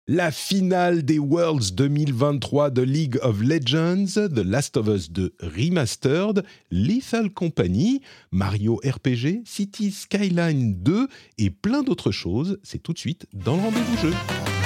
La finale des Worlds 2023 de League of Legends, The Last of Us 2 Remastered, Lethal Company, Mario RPG, Cities Skyline 2 et plein d'autres choses. C'est tout de suite dans le rendez-vous jeu.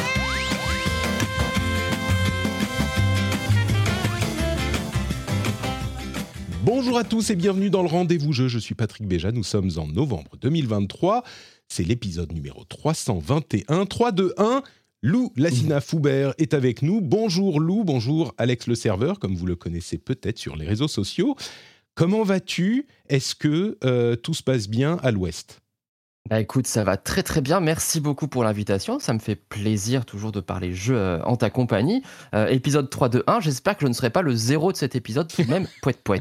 Bonjour à tous et bienvenue dans le rendez-vous jeu. Je suis Patrick Béja, nous sommes en novembre 2023. C'est l'épisode numéro 321. 3, 2, 1... Lou Lassina-Foubert est avec nous. Bonjour Lou, bonjour Alex le serveur, comme vous le connaissez peut-être sur les réseaux sociaux. Comment vas-tu ? Est-ce que tout se passe bien à l'Ouest ? Bah écoute, ça va très très bien. Merci beaucoup pour l'invitation. Ça me fait plaisir toujours de parler jeu en ta compagnie. Épisode 3 de 1, j'espère que je ne serai pas le zéro de cet épisode, même poète.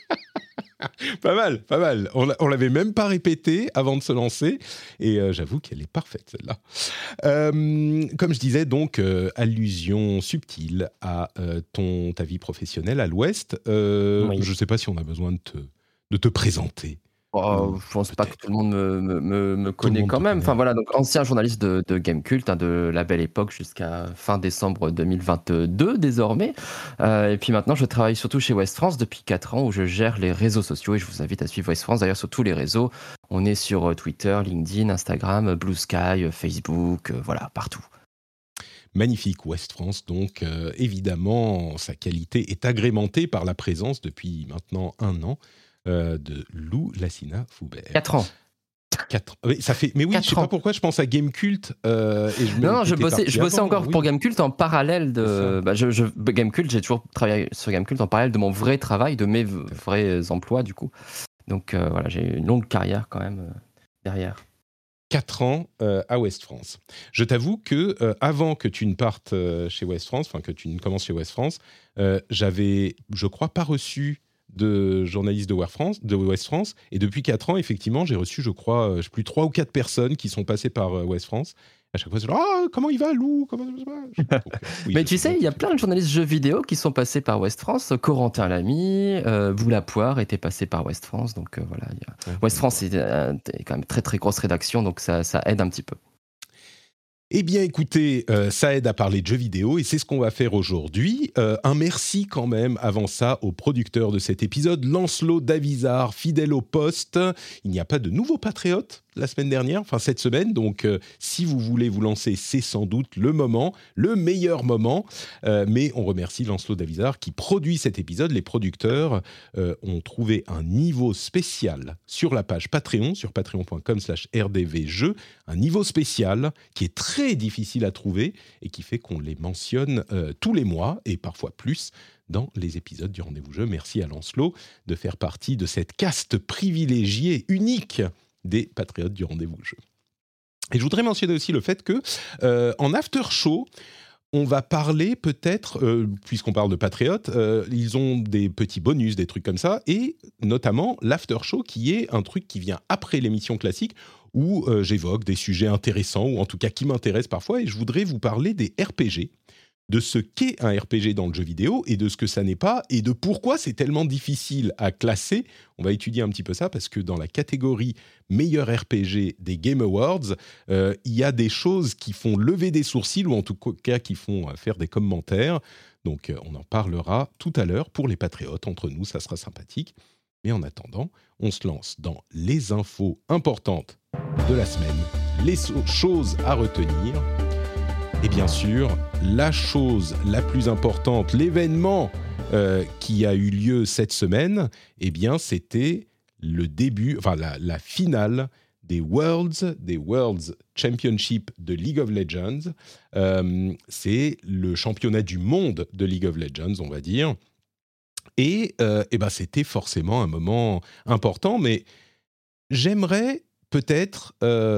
Pas mal. On l'avait même pas répété avant de se lancer et j'avoue qu'elle est parfaite celle-là. Comme je disais donc, allusion subtile à ta vie professionnelle à l'Ouest. Oui. Je ne sais pas si on a besoin de te présenter. Je pense pas que tout le monde me connaît monde quand te même. connaît. Enfin voilà, donc ancien journaliste de Gamecult, de la belle époque jusqu'à fin décembre 2022 désormais. Et puis maintenant, je travaille surtout chez West France depuis 4 ans où je gère les réseaux sociaux et je vous invite à suivre West France d'ailleurs sur tous les réseaux. On est sur Twitter, LinkedIn, Instagram, Blue Sky, Facebook, voilà, partout. Magnifique West France, donc évidemment, sa qualité est agrémentée par la présence depuis maintenant 1 an de Lou Lassina-Foubert. 4 ans. 4. Oui, ça fait. Mais oui, je sais pas pourquoi je pense à Gamecult. Non, je bossais encore oui. Pour Gamecult en parallèle de. Gamecult, j'ai toujours travaillé sur Gamecult en parallèle de mon vrai travail, de mes vrais emplois du coup. Donc voilà, j'ai une longue carrière quand même derrière. 4 ans à West France. Je t'avoue que avant que tu ne partes chez West France, enfin que tu ne commences chez West France, j'avais, je crois, pas reçu de journalistes de West France. Et depuis 4 ans, effectivement, j'ai reçu, je crois, je sais plus, 3 ou 4 personnes qui sont passées par West France. À chaque fois, c'est genre, comment il va, Lou ? Comment ça va ? Oui, mais tu sais, il y a plein de journalistes jeux vidéo qui sont passés par West France. Corentin Lamy, Boulapoire était passé par West France. Donc voilà, West France, c'est quand même très très grosse rédaction, donc ça aide un petit peu. Eh bien, écoutez, ça aide à parler de jeux vidéo et c'est ce qu'on va faire aujourd'hui. Un merci quand même, avant ça, au producteur de cet épisode, Lancelot Davizard, fidèle au poste. Il n'y a pas de nouveaux patriotes la semaine dernière, enfin cette semaine, donc si vous voulez vous lancer, c'est sans doute le moment, le meilleur moment. Mais on remercie Lancelot Davizard qui produit cet épisode. Les producteurs ont trouvé un niveau spécial sur la page Patreon, sur patreon.com/rdvjeux, un niveau spécial qui est très difficile à trouver et qui fait qu'on les mentionne tous les mois et parfois plus dans les épisodes du Rendez-vous Jeu. Merci à Lancelot de faire partie de cette caste privilégiée, unique des patriotes du Rendez-vous Jeu. Et je voudrais mentionner aussi le fait que en after show, on va parler peut-être, puisqu'on parle de patriotes, ils ont des petits bonus, des trucs comme ça, et notamment l'after show qui est un truc qui vient après l'émission classique où j'évoque des sujets intéressants, ou en tout cas qui m'intéressent parfois, et je voudrais vous parler des RPG, de ce qu'est un RPG dans le jeu vidéo et de ce que ça n'est pas et de pourquoi c'est tellement difficile à classer. On va étudier un petit peu ça parce que dans la catégorie meilleur RPG des Game Awards, il y a des choses qui font lever des sourcils ou en tout cas qui font faire des commentaires. Donc on en parlera tout à l'heure pour les patriotes. Entre nous, ça sera sympathique. Mais en attendant, on se lance dans les infos importantes de la semaine, les choses à retenir. Et bien sûr, la chose la plus importante, l'événement qui a eu lieu cette semaine, eh bien, c'était le début, enfin la finale des Worlds Championship de League of Legends. C'est le championnat du monde de League of Legends, on va dire. Et ben, c'était forcément un moment important, mais j'aimerais peut-être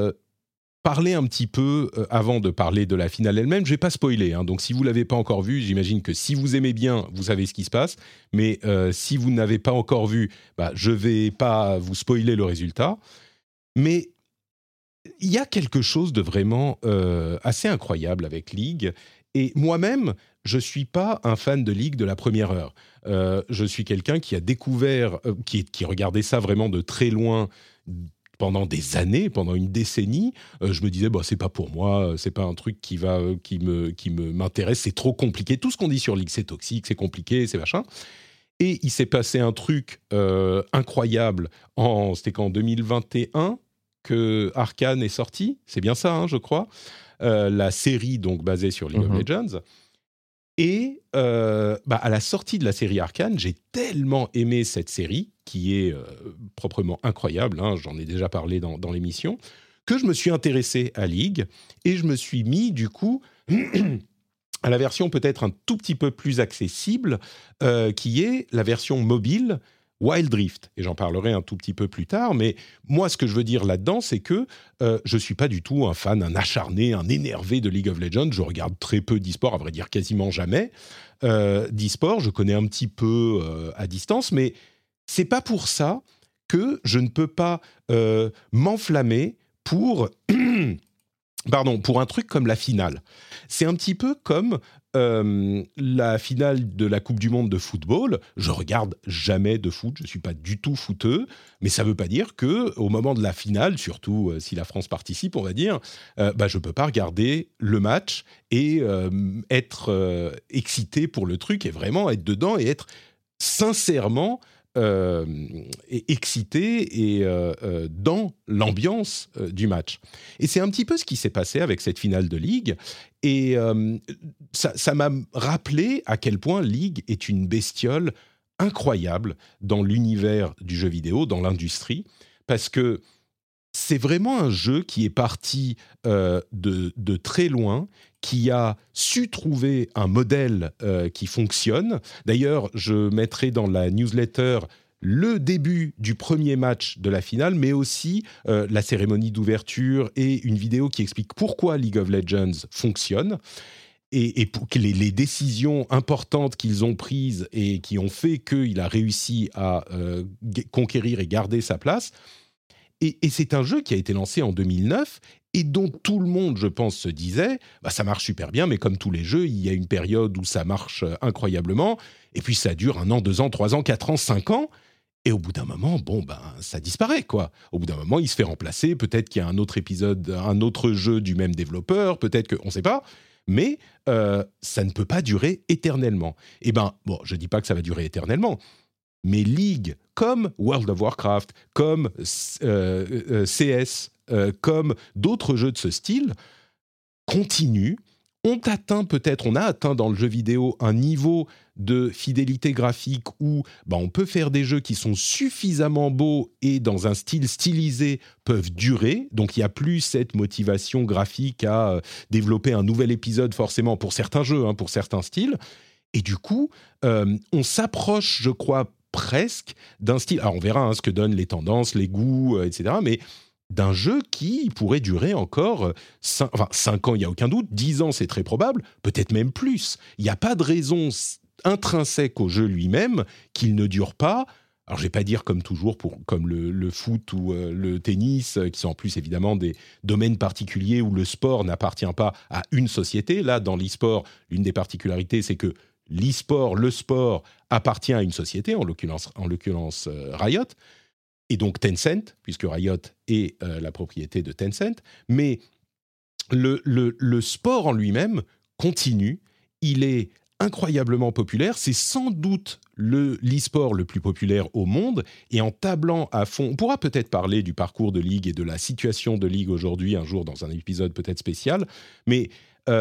parler un petit peu, avant de parler de la finale elle-même. Je ne vais pas spoiler, hein, donc si vous ne l'avez pas encore vu, j'imagine que si vous aimez bien, vous savez ce qui se passe, mais si vous n'avez pas encore vu, je ne vais pas vous spoiler le résultat. Mais il y a quelque chose de vraiment assez incroyable avec League, et moi-même, je ne suis pas un fan de League de la première heure. Je suis quelqu'un qui a découvert, qui regardait ça vraiment de très loin, pendant des années, pendant une décennie, je me disais, c'est pas pour moi, c'est pas un truc qui m'intéresse, c'est trop compliqué. Tout ce qu'on dit sur League, c'est toxique, c'est compliqué, c'est machin. Et il s'est passé un truc incroyable, c'était qu'en 2021 que Arcane est sorti, c'est bien ça, je crois, la série donc basée sur League of Legends. Et à la sortie de la série Arcane, j'ai tellement aimé cette série, qui est proprement incroyable, j'en ai déjà parlé dans l'émission, que je me suis intéressé à League, et je me suis mis du coup à la version peut-être un tout petit peu plus accessible, qui est la version mobile Wild Rift. Et j'en parlerai un tout petit peu plus tard, mais moi, ce que je veux dire là-dedans, c'est que je ne suis pas du tout un fan, un acharné, un énervé de League of Legends. Je regarde très peu d'e-sport, à vrai dire quasiment jamais d'e-sport. Je connais un petit peu à distance, mais c'est pas pour ça que je ne peux pas m'enflammer pour... pour un truc comme la finale. C'est un petit peu comme la finale de la Coupe du Monde de football. Je regarde jamais de foot, je suis pas du tout footeux, mais ça veut pas dire que au moment de la finale, surtout si la France participe, on va dire, je peux pas regarder le match et être excité pour le truc et vraiment être dedans et être sincèrement excité et dans l'ambiance du match. Et c'est un petit peu ce qui s'est passé avec cette finale de Ligue. Et ça m'a rappelé à quel point League est une bestiole incroyable dans l'univers du jeu vidéo, dans l'industrie, parce que c'est vraiment un jeu qui est parti de très loin, qui a su trouver un modèle qui fonctionne. D'ailleurs, je mettrai dans la newsletter le début du premier match de la finale, mais aussi la cérémonie d'ouverture et une vidéo qui explique pourquoi League of Legends fonctionne et pour les décisions importantes qu'ils ont prises et qui ont fait qu'il a réussi à conquérir et garder sa place. Et c'est un jeu qui a été lancé en 2009 et dont tout le monde, je pense, se disait ça marche super bien, mais comme tous les jeux, il y a une période où ça marche incroyablement, et puis ça dure 1 an, 2 ans, 3 ans, 4 ans, 5 ans, et au bout d'un moment, ça disparaît, quoi. Au bout d'un moment, il se fait remplacer, peut-être qu'il y a un autre épisode, un autre jeu du même développeur, peut-être qu'on ne sait pas, mais ça ne peut pas durer éternellement. Je ne dis pas que ça va durer éternellement, mais League, comme World of Warcraft, comme CS, comme d'autres jeux de ce style, continuent. On a atteint dans le jeu vidéo un niveau de fidélité graphique où on peut faire des jeux qui sont suffisamment beaux et dans un style stylisé peuvent durer. Donc il n'y a plus cette motivation graphique à développer un nouvel épisode forcément pour certains jeux, pour certains styles. Et du coup, on s'approche, je crois, presque d'un style, alors on verra ce que donnent les tendances, les goûts, etc., mais d'un jeu qui pourrait durer encore 5 ans, il n'y a aucun doute, 10 ans c'est très probable, peut-être même plus. Il n'y a pas de raison intrinsèque au jeu lui-même qu'il ne dure pas. Alors je ne vais pas dire comme toujours, comme le foot ou le tennis, qui sont en plus évidemment des domaines particuliers où le sport n'appartient pas à une société. Là, dans l'e-sport, l'une des particularités, c'est que l'e-sport, le sport, appartient à une société, en l'occurrence Riot, et donc Tencent, puisque Riot est la propriété de Tencent. Mais le sport en lui-même continue, il est incroyablement populaire, c'est sans doute l'e-sport le plus populaire au monde, et en tablant à fond, on pourra peut-être parler du parcours de League et de la situation de League aujourd'hui, un jour dans un épisode peut-être spécial, mais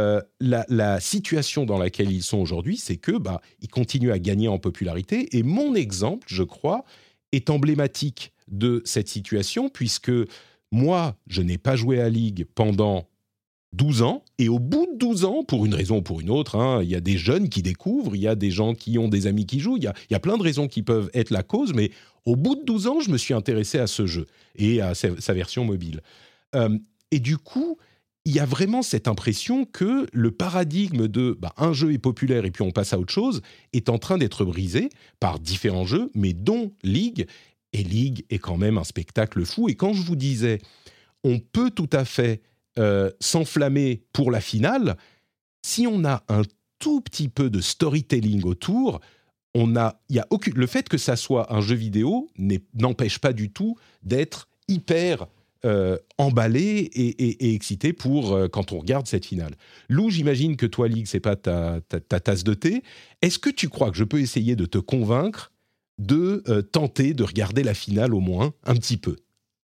la situation dans laquelle ils sont aujourd'hui, c'est que ils continuent à gagner en popularité. Et mon exemple, je crois, est emblématique de cette situation, puisque moi, je n'ai pas joué à League pendant 12 ans, et au bout de 12 ans, pour une raison ou pour une autre, il y a des jeunes qui découvrent, il y a des gens qui ont des amis qui jouent, il y a plein de raisons qui peuvent être la cause, mais au bout de 12 ans, je me suis intéressé à ce jeu et à sa version mobile. Et du coup, il y a vraiment cette impression que le paradigme de un jeu est populaire et puis on passe à autre chose est en train d'être brisé par différents jeux, mais dont League. Et League est quand même un spectacle fou. Et quand je vous disais, on peut tout à fait s'enflammer pour la finale, si on a un tout petit peu de storytelling autour, le fait que ça soit un jeu vidéo n'empêche pas du tout d'être hyper emballé et excité pour quand on regarde cette finale. Lou, j'imagine que toi, Ligue, c'est pas ta tasse de thé. Est-ce que tu crois que je peux essayer de te convaincre de tenter de regarder la finale au moins un petit peu?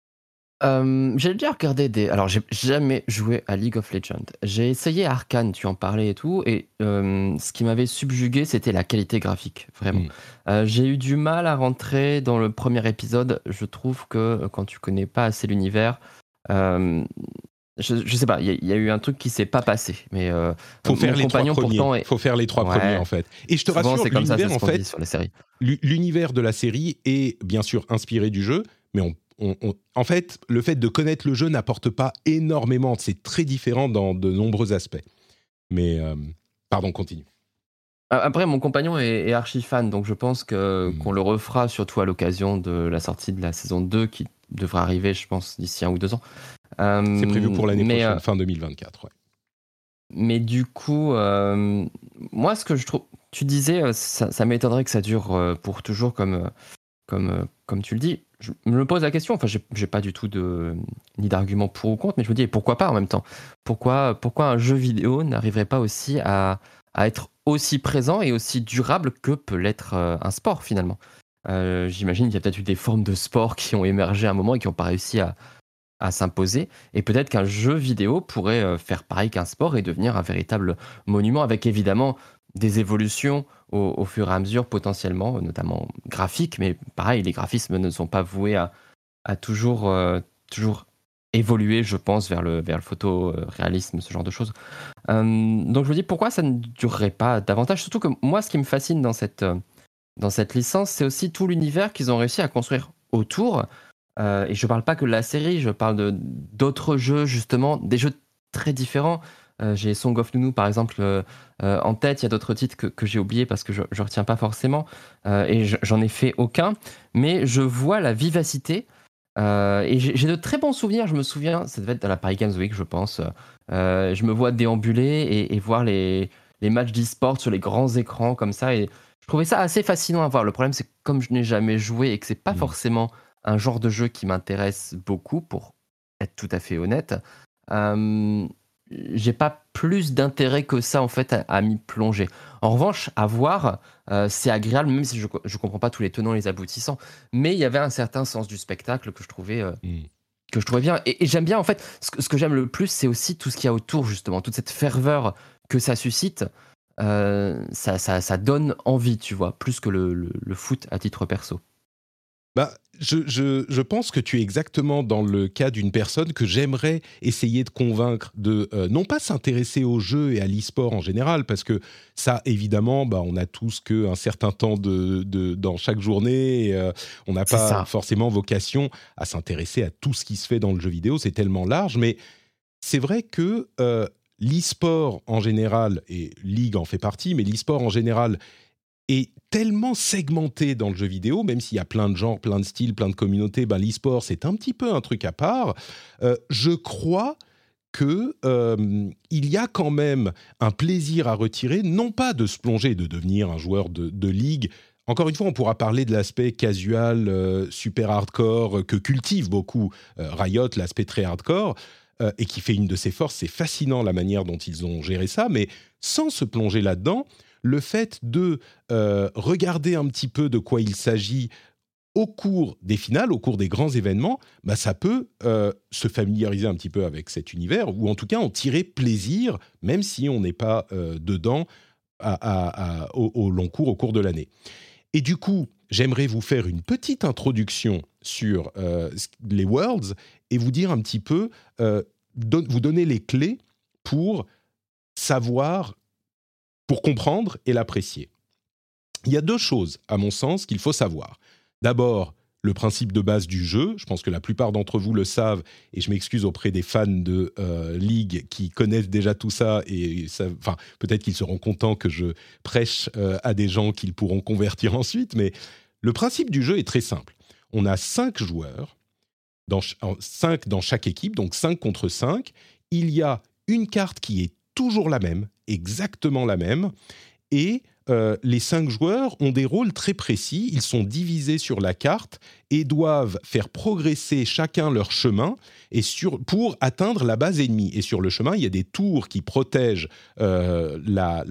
J'ai déjà regardé alors j'ai jamais joué à League of Legends. J'ai essayé Arcane, tu en parlais et tout, et ce qui m'avait subjugué, c'était la qualité graphique, vraiment. J'ai eu du mal à rentrer dans le premier épisode. Je trouve que quand tu connais pas assez l'univers, euh, je sais pas, il y a eu un truc qui s'est pas passé. Mais Faut faire mon les trois compagnon premiers. pourtant Faut faire les trois premiers ouais, en fait. Et je te souvent rassure, c'est comme ça, c'est l'univers ce en qu'on dit fait, sur les séries. l'univers de la série est bien sûr inspiré du jeu, mais en fait, le fait de connaître le jeu n'apporte pas énormément. C'est très différent dans de nombreux aspects. Mais pardon, continue. Après, mon compagnon est archi fan, donc je pense qu'on le refera surtout à l'occasion de la sortie de la saison 2 qui devrait arriver, je pense, d'ici 1 ou 2 ans. C'est prévu pour l'année mais, prochaine, fin 2024. Ouais. mais du coup, moi, ce que je trouve. Tu disais, ça m'étonnerait que ça dure pour toujours, comme tu le dis. Je me pose la question, enfin, j'ai pas du tout ni d'argument pour ou contre, mais je me dis, et pourquoi pas en même temps? Pourquoi un jeu vidéo n'arriverait pas aussi à être aussi présent et aussi durable que peut l'être un sport finalement? J'imagine qu'il y a peut-être eu des formes de sport qui ont émergé à un moment et qui n'ont pas réussi à s'imposer. Et peut-être qu'un jeu vidéo pourrait faire pareil qu'un sport et devenir un véritable monument avec évidemment des évolutions au fur et à mesure potentiellement, notamment graphiques, mais pareil, les graphismes ne sont pas voués à toujours évoluer, je pense, vers le photoréalisme, ce genre de choses. Donc je me dis pourquoi ça ne durerait pas davantage, surtout que moi ce qui me fascine dans cette licence, c'est aussi tout l'univers qu'ils ont réussi à construire autour. Et je parle pas que de la série, je parle d'autres jeux, justement, des jeux très différents. J'ai Song of Nunu, par exemple, en tête. Il y a d'autres titres que j'ai oubliés parce que je retiens pas forcément. Et j'en ai fait aucun. Mais je vois la vivacité. Et j'ai de très bons souvenirs. Je me souviens, ça devait être dans la Paris Games Week, je pense. Je me vois déambuler et voir les matchs d'e-sport sur les grands écrans comme ça. Et je trouvais ça assez fascinant à voir. Le problème, c'est que comme je n'ai jamais joué et que c'est pas forcément un genre de jeu qui m'intéresse beaucoup, pour être tout à fait honnête, j'ai pas plus d'intérêt que ça en fait à m'y plonger. En revanche, à voir, c'est agréable, même si je comprends pas tous les tenants et les aboutissants, mais il y avait un certain sens du spectacle que je trouvais bien. Et j'aime bien en fait, ce que j'aime le plus, c'est aussi tout ce qu'il y a autour justement, toute cette ferveur que ça suscite. Ça donne envie, tu vois, plus que le foot à titre perso. Bah, je pense que tu es exactement dans le cas d'une personne que j'aimerais essayer de convaincre de non pas s'intéresser au jeu et à l'e-sport en général, parce que ça, évidemment, bah, on a tous qu'un certain temps dans chaque journée, et, on n'a pas forcément vocation à s'intéresser à tout ce qui se fait dans le jeu vidéo, c'est tellement large, mais c'est vrai que l'e-sport en général, et League en fait partie, mais l'e-sport en général est tellement segmenté dans le jeu vidéo, même s'il y a plein de genres, plein de styles, plein de communautés, ben l'e-sport, c'est un petit peu un truc à part. Je crois que il y a quand même un plaisir à retirer, non pas de se plonger, de devenir un joueur de ligue. Encore une fois, on pourra parler de l'aspect casual, super hardcore, que cultive beaucoup Riot, l'aspect très hardcore, et qui fait une de ses forces. C'est fascinant la manière dont ils ont géré ça, mais sans se plonger là-dedans, le fait de regarder un petit peu de quoi il s'agit au cours des finales, au cours des grands événements, bah, ça peut se familiariser un petit peu avec cet univers, ou en tout cas en tirer plaisir, même si on n'est pas dedans au long cours, au cours de l'année. Et du coup, j'aimerais vous faire une petite introduction sur les Worlds et vous dire un petit peu, vous donner les clés pour savoir, pour comprendre et l'apprécier. Il y a deux choses, à mon sens, qu'il faut savoir. D'abord, le principe de base du jeu. Je pense que la plupart d'entre vous le savent, et je m'excuse auprès des fans de League qui connaissent déjà tout ça, et enfin, peut-être qu'ils seront contents que je prêche à des gens qu'ils pourront convertir ensuite, mais le principe du jeu est très simple. On a 5 joueurs, 5 dans chaque équipe, donc 5 contre 5. Il y a une carte qui est toujours la même, exactement la même, et les 5 joueurs ont des rôles très précis. Ils sont divisés sur la carte et doivent faire progresser chacun leur chemin pour atteindre la base ennemie. Et sur le chemin, il y a des tours qui protègent, la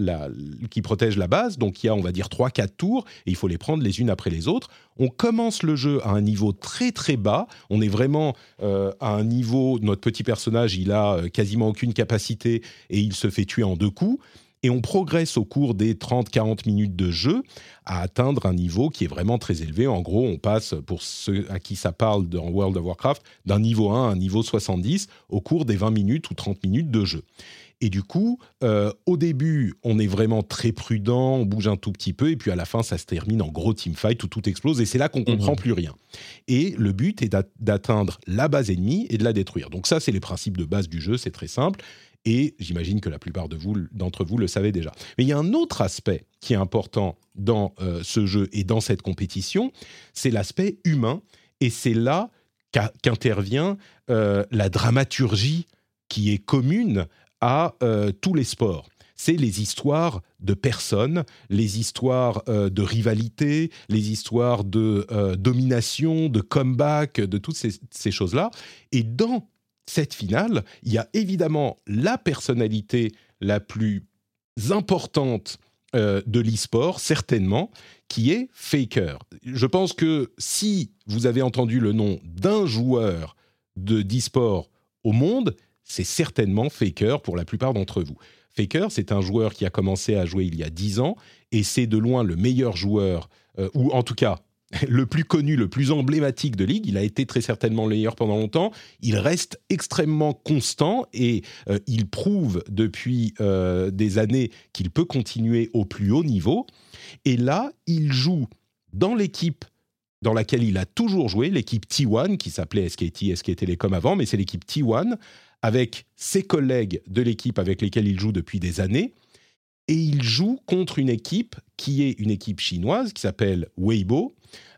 base. Donc, il y a, on va dire, 3-4 tours et il faut les prendre les unes après les autres. On commence le jeu à un niveau très, très bas. On est vraiment à un niveau... Notre petit personnage, il a quasiment aucune capacité et il se fait tuer en 2 coups. Et on progresse au cours des 30-40 minutes de jeu à atteindre un niveau qui est vraiment très élevé. En gros, on passe, pour ceux à qui ça parle dans World of Warcraft, d'un niveau 1 à un niveau 70 au cours des 20 minutes ou 30 minutes de jeu. Et du coup, au début, on est vraiment très prudent, on bouge un tout petit peu, et puis à la fin, ça se termine en gros teamfight où tout explose, et c'est là qu'on comprend plus rien. Et le but est d'atteindre la base ennemie et de la détruire. Donc ça, c'est les principes de base du jeu, c'est très simple. Et j'imagine que la plupart d'entre vous le savez déjà. Mais il y a un autre aspect qui est important dans ce jeu et dans cette compétition, c'est l'aspect humain. Et c'est là qu'intervient la dramaturgie qui est commune à tous les sports. C'est les histoires de personnes, les histoires de rivalité, les histoires de domination, de comeback, de toutes ces choses-là. Et dans cette finale, il y a évidemment la personnalité la plus importante de l'e-sport, certainement, qui est Faker. Je pense que si vous avez entendu le nom d'un joueur d'e-sport au monde, c'est certainement Faker pour la plupart d'entre vous. Faker, c'est un joueur qui a commencé à jouer il y a 10 ans, et c'est de loin le meilleur joueur, ou en tout cas... le plus connu, le plus emblématique de Ligue. Il a été très certainement le meilleur pendant longtemps. Il reste extrêmement constant et il prouve depuis des années qu'il peut continuer au plus haut niveau. Et là, il joue dans l'équipe dans laquelle il a toujours joué, l'équipe T1, qui s'appelait SK Telecom avant, mais c'est l'équipe T1, avec ses collègues de l'équipe avec lesquels il joue depuis des années. Et il joue contre une équipe qui est une équipe chinoise qui s'appelle Weibo,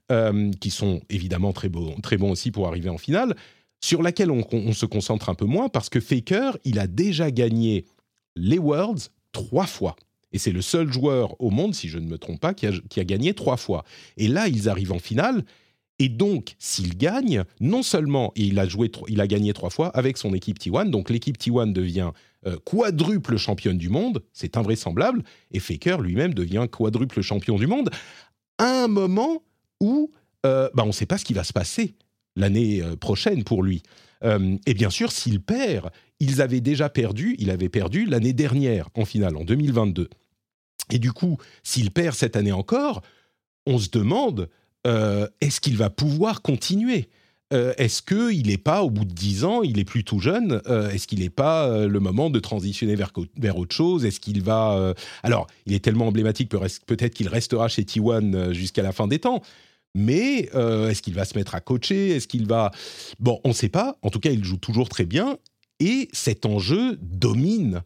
qui sont évidemment très bons aussi pour arriver en finale, sur laquelle on se concentre un peu moins parce que Faker, il a déjà gagné les Worlds 3 fois. Et c'est le seul joueur au monde, si je ne me trompe pas, qui a gagné 3 fois. Et là, ils arrivent en finale. Et donc, s'il gagne, non seulement il a gagné 3 fois avec son équipe T1, donc l'équipe T1 devient quadruple championne du monde, c'est invraisemblable, et Faker lui-même devient quadruple champion du monde, à un moment où on ne sait pas ce qui va se passer l'année prochaine pour lui. Et bien sûr, s'il perd, il avait perdu l'année dernière en finale, en 2022. Et du coup, s'il perd cette année encore, on se demande, est-ce qu'il va pouvoir continuer ? Est-ce qu'il n'est pas, au bout de 10 ans, il est plus tout jeune, est-ce qu'il n'est pas le moment de transitionner vers autre chose ? Est-ce qu'il va... Alors, il est tellement emblématique, peut-être qu'il restera chez T1 jusqu'à la fin des temps, mais est-ce qu'il va se mettre à coacher ? Est-ce qu'il va... Bon, on ne sait pas. En tout cas, il joue toujours très bien. Et cet enjeu domine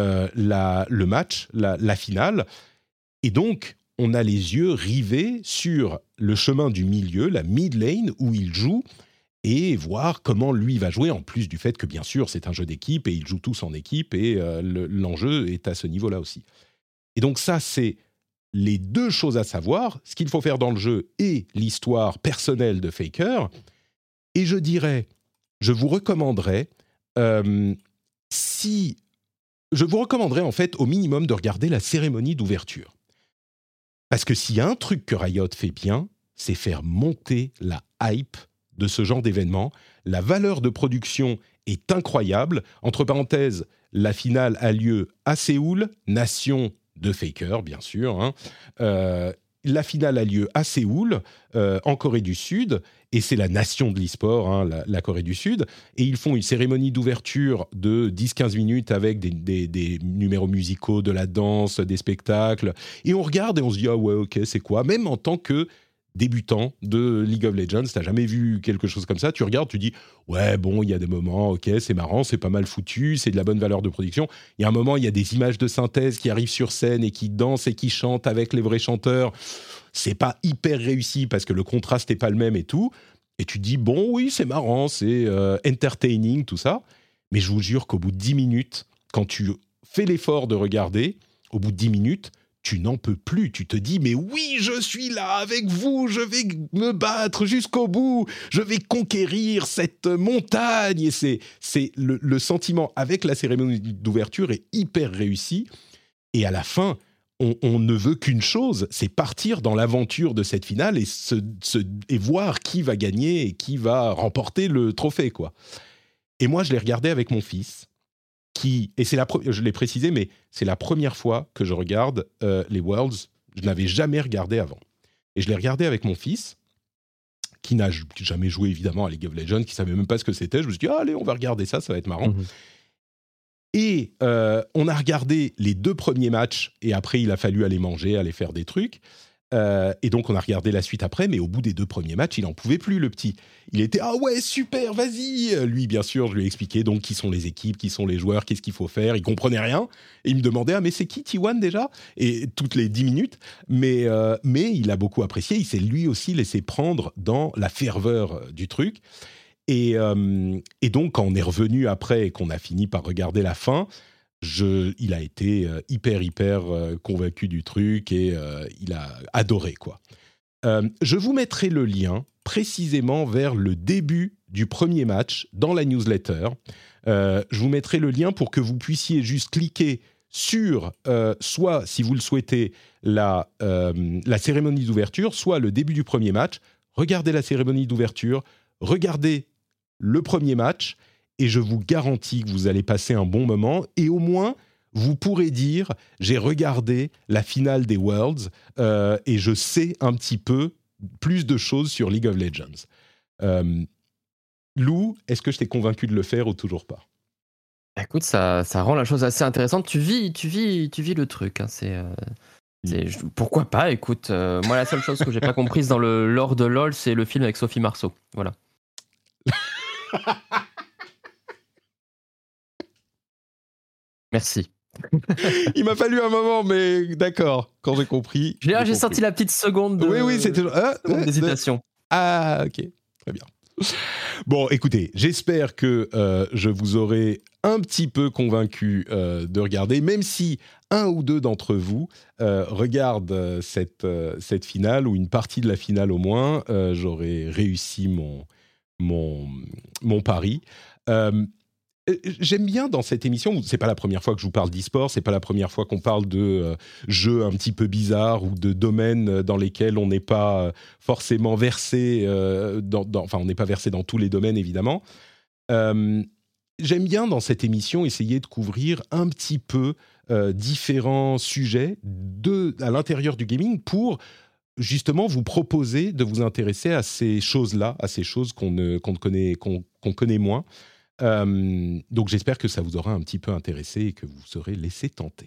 le match, la finale. Et donc, on a les yeux rivés sur le chemin du milieu, la mid lane, où il joue, et voir comment lui va jouer, en plus du fait que, bien sûr, c'est un jeu d'équipe, et ils jouent tous en équipe, et l'enjeu est à ce niveau-là aussi. Et donc ça, c'est les 2 choses à savoir, ce qu'il faut faire dans le jeu et l'histoire personnelle de Faker. Et je vous recommanderais, en fait au minimum de regarder la cérémonie d'ouverture. Parce que s'il y a un truc que Riot fait bien, c'est faire monter la hype de ce genre d'événement. La valeur de production est incroyable. Entre parenthèses, la finale a lieu à Séoul, nation de Faker, bien sûr. La finale a lieu à Séoul, en Corée du Sud, et c'est la nation de l'e-sport, la Corée du Sud. Et ils font une cérémonie d'ouverture de 10-15 minutes avec des numéros musicaux, de la danse, des spectacles. Et on regarde et on se dit « Ah ouais, ok, c'est quoi ?» Même en tant que débutant de League of Legends, t'as jamais vu quelque chose comme ça, tu regardes, tu dis ouais bon, il y a des moments, ok, c'est marrant, c'est pas mal foutu, c'est de la bonne valeur de production. Il y a un moment, il y a des images de synthèse qui arrivent sur scène et qui dansent et qui chantent avec les vrais chanteurs. C'est pas hyper réussi parce que le contraste est pas le même et tout. Et tu dis bon oui, c'est marrant, c'est entertaining tout ça. Mais je vous jure qu'au bout de 10 minutes, quand tu fais l'effort de regarder, au bout de 10 minutes, tu n'en peux plus. Tu te dis, mais oui, je suis là avec vous, je vais me battre jusqu'au bout, je vais conquérir cette montagne. Et c'est le sentiment avec la cérémonie d'ouverture est hyper réussi. Et à la fin, on ne veut qu'une chose, c'est partir dans l'aventure de cette finale et voir qui va gagner et qui va remporter le trophée, quoi. Et moi, je l'ai regardé avec mon fils. Et je l'ai précisé, mais c'est la première fois que je regarde les Worlds. Je n'avais jamais regardé avant. Et je l'ai regardé avec mon fils, qui n'a jamais joué évidemment à League of Legends, qui ne savait même pas ce que c'était. Je me suis dit, allez, on va regarder ça, ça va être marrant. Et on a regardé les 2 premiers matchs, et après il a fallu aller manger, aller faire des trucs. Et donc on a regardé la suite après, mais au bout des 2 premiers matchs, il n'en pouvait plus, le petit. Il était « Ah ouais, super, vas-y !» Lui, bien sûr, je lui ai expliqué donc qui sont les équipes, qui sont les joueurs, qu'est-ce qu'il faut faire. Il comprenait rien. Et il me demandait « Ah, mais c'est qui T1 déjà ?» Et toutes les 10 minutes. Mais il a beaucoup apprécié. Il s'est lui aussi laissé prendre dans la ferveur du truc. Et donc, quand on est revenu après et qu'on a fini par regarder la fin, il a été hyper convaincu du truc et il a adoré, quoi. Je vous mettrai le lien précisément vers le début du premier match dans la newsletter. Je vous mettrai le lien pour que vous puissiez juste cliquer sur, soit, si vous le souhaitez, la cérémonie d'ouverture, soit le début du premier match. Regardez la cérémonie d'ouverture, regardez le premier match, et je vous garantis que vous allez passer un bon moment, et au moins, vous pourrez dire « J'ai regardé la finale des Worlds et je sais un petit peu plus de choses sur League of Legends. » Lou, est-ce que je t'ai convaincu de le faire ou toujours pas ? Écoute, ça rend la chose assez intéressante. Tu vis le truc. Hein. Pourquoi pas ? Écoute, moi, la seule chose que j'ai pas comprise dans le lore de LoL, c'est le film avec Sophie Marceau. Voilà. Merci. Il m'a fallu un moment, mais d'accord, quand j'ai compris. J'ai senti la petite seconde d'hésitation. Ah, ok, très bien. Bon, écoutez, j'espère que je vous aurai un petit peu convaincu de regarder, même si un ou deux d'entre vous regardent cette finale, ou une partie de la finale au moins, j'aurai réussi mon pari. J'aime bien dans cette émission, c'est pas la première fois que je vous parle d'e-sport, c'est pas la première fois qu'on parle de jeux un petit peu bizarres ou de domaines dans lesquels on n'est pas forcément versé, enfin on n'est pas versé dans tous les domaines évidemment. J'aime bien dans cette émission essayer de couvrir un petit peu différents sujets à l'intérieur du gaming pour justement vous proposer de vous intéresser à ces choses-là, à ces choses qu'on connaît moins. Donc j'espère que ça vous aura un petit peu intéressé et que vous serez laissé tenter.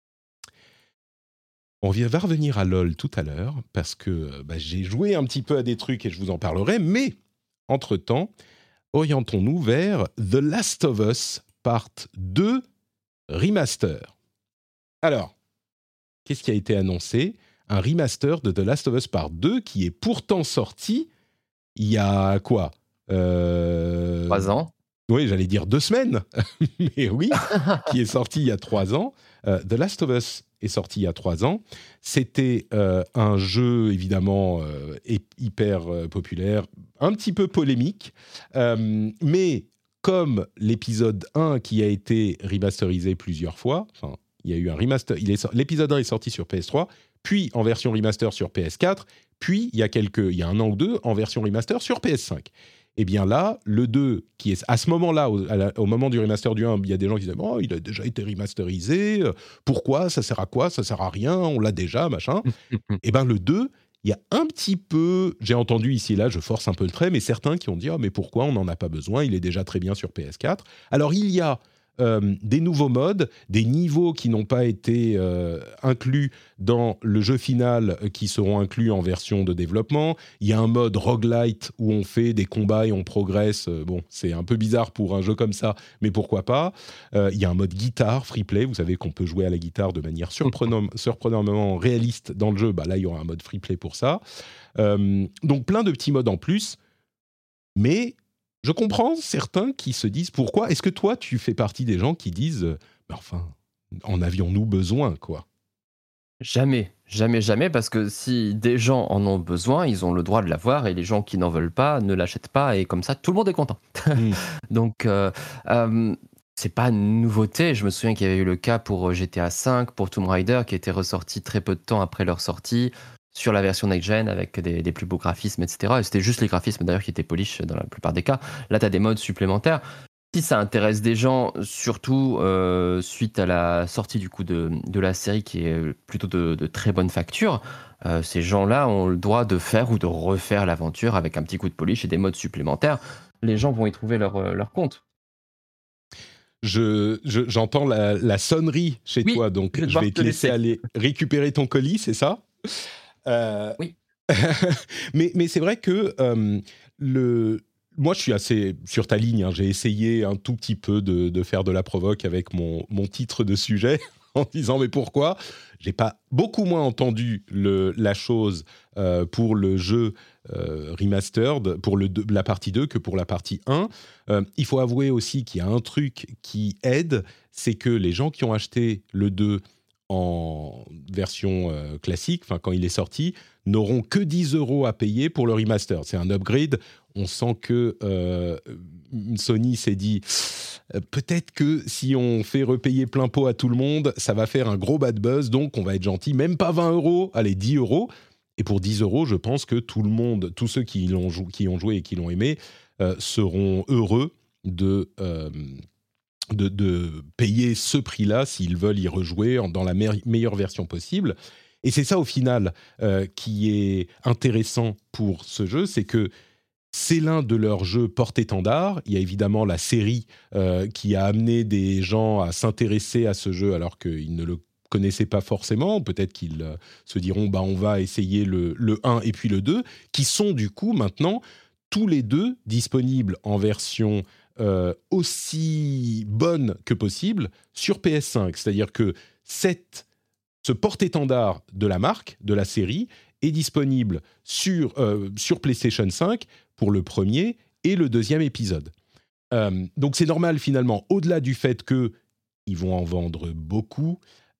On va revenir à LoL tout à l'heure parce que j'ai joué un petit peu à des trucs et je vous en parlerai, mais entre-temps, orientons-nous vers The Last of Us Part 2 Remaster. Alors, qu'est-ce qui a été annoncé ? Un remaster de The Last of Us Part 2 qui est pourtant sorti il y a quoi 3 ans. Oui, j'allais dire 2 semaines, mais oui, qui est sorti il y a 3 ans. The Last of Us est sorti il y a 3 ans. C'était un jeu, évidemment, hyper populaire, un petit peu polémique, mais comme l'épisode 1 qui a été remasterisé plusieurs fois, enfin, il y a eu un remaster, l'épisode 1 est sorti sur PS3, puis en version remaster sur PS4, puis il y a 1 an ou 2, en version remaster sur PS5. Et bien là, le 2, qui est à ce moment-là, au moment du remaster du 1, il y a des gens qui disaient « Oh, il a déjà été remasterisé, pourquoi ? Ça sert à quoi ? Ça sert à rien, on l'a déjà, machin. » Et bien le 2, il y a un petit peu, j'ai entendu ici et là, je force un peu le trait, mais certains qui ont dit « Oh, mais pourquoi ? On n'en a pas besoin, il est déjà très bien sur PS4. » Alors il y a des nouveaux modes, des niveaux qui n'ont pas été inclus dans le jeu final, qui seront inclus en version de développement. Il y a un mode roguelite où on fait des combats et on progresse. Bon, c'est un peu bizarre pour un jeu comme ça, mais pourquoi pas. Il y a un mode guitare, free play. Vous savez qu'on peut jouer à la guitare de manière surprenamment réaliste dans le jeu. Là, il y aura un mode free play pour ça. Donc, plein de petits modes en plus. Mais je comprends certains qui se disent pourquoi. Est-ce que toi, tu fais partie des gens qui disent enfin, en avions-nous besoin, quoi ? Jamais, jamais, jamais, parce que si des gens en ont besoin, ils ont le droit de l'avoir et les gens qui n'en veulent pas ne l'achètent pas et comme ça, tout le monde est content. Mmh. Donc, c'est pas une nouveauté. Je me souviens qu'il y avait eu le cas pour GTA V, pour Tomb Raider, qui était ressorti très peu de temps après leur sortie sur la version next-gen avec des plus beaux graphismes, etc. Et c'était juste les graphismes d'ailleurs qui étaient polish dans la plupart des cas. Là, tu as des modes supplémentaires. Si ça intéresse des gens, surtout suite à la sortie du coup de la série qui est plutôt de très bonne facture, ces gens-là ont le droit de faire ou de refaire l'aventure avec un petit coup de polish et des modes supplémentaires. Les gens vont y trouver leur compte. J'entends la sonnerie chez Oui, toi, donc je vais je devoir vais te te laisser laisser. aller récupérer ton colis, c'est ça? Euh, Oui. mais c'est vrai que le, moi, je suis assez sur ta ligne, hein. J'ai essayé un tout petit peu de faire de la provoque avec mon titre de sujet en disant mais pourquoi? J'ai pas beaucoup moins entendu la chose pour le jeu remastered, pour la partie 2 que pour la partie 1. Il faut avouer aussi qu'il y a un truc qui aide, c'est que les gens qui ont acheté le 2 en version classique, enfin quand il est sorti, n'auront que 10 euros à payer pour le remaster. C'est un upgrade. On sent que Sony s'est dit peut-être que si on fait repayer plein pot à tout le monde, ça va faire un gros bad buzz, donc on va être gentil, même pas 20 euros, allez 10 euros. Et pour 10 euros, je pense que tout le monde, tous ceux qui ont joué et qui l'ont aimé, seront heureux de payer ce prix-là s'ils veulent y rejouer dans la meilleure version possible. Et c'est ça au final qui est intéressant pour ce jeu, c'est que c'est l'un de leurs jeux porte-étendard. Il y a évidemment la série qui a amené des gens à s'intéresser à ce jeu alors qu'ils ne le connaissaient pas forcément. Peut-être qu'ils se diront bah, on va essayer le 1 et puis le 2, qui sont du coup maintenant tous les deux disponibles en version aussi bonne que possible sur PS5. C'est-à-dire que ce porte-étendard de la marque, de la série, est disponible sur PlayStation 5 pour le premier et le deuxième épisode. Donc c'est normal finalement, au-delà du fait qu'ils vont en vendre beaucoup,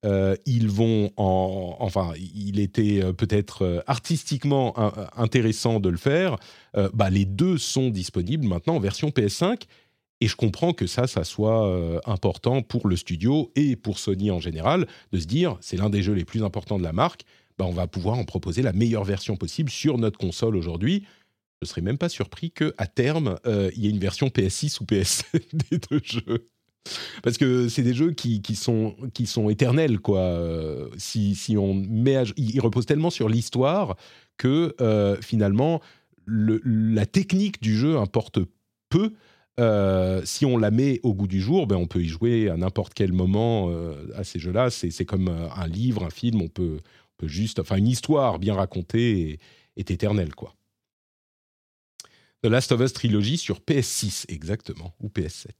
il était peut-être artistiquement intéressant de le faire. Les deux sont disponibles maintenant en version PS5. Et je comprends que ça soit important pour le studio et pour Sony en général, de se dire, c'est l'un des jeux les plus importants de la marque, on va pouvoir en proposer la meilleure version possible sur notre console aujourd'hui. Je ne serais même pas surpris qu'à terme, il y ait une version PS6 ou PS7 des deux jeux. Parce que c'est des jeux qui sont éternels, quoi. Si on met ils reposent tellement sur l'histoire que finalement, la technique du jeu importe peu. Si on la met au goût du jour, on peut y jouer à n'importe quel moment à ces jeux-là. C'est comme un livre, un film, on peut juste... Enfin, une histoire bien racontée est éternelle, quoi. The Last of Us Trilogy sur PS6, exactement, ou PS7.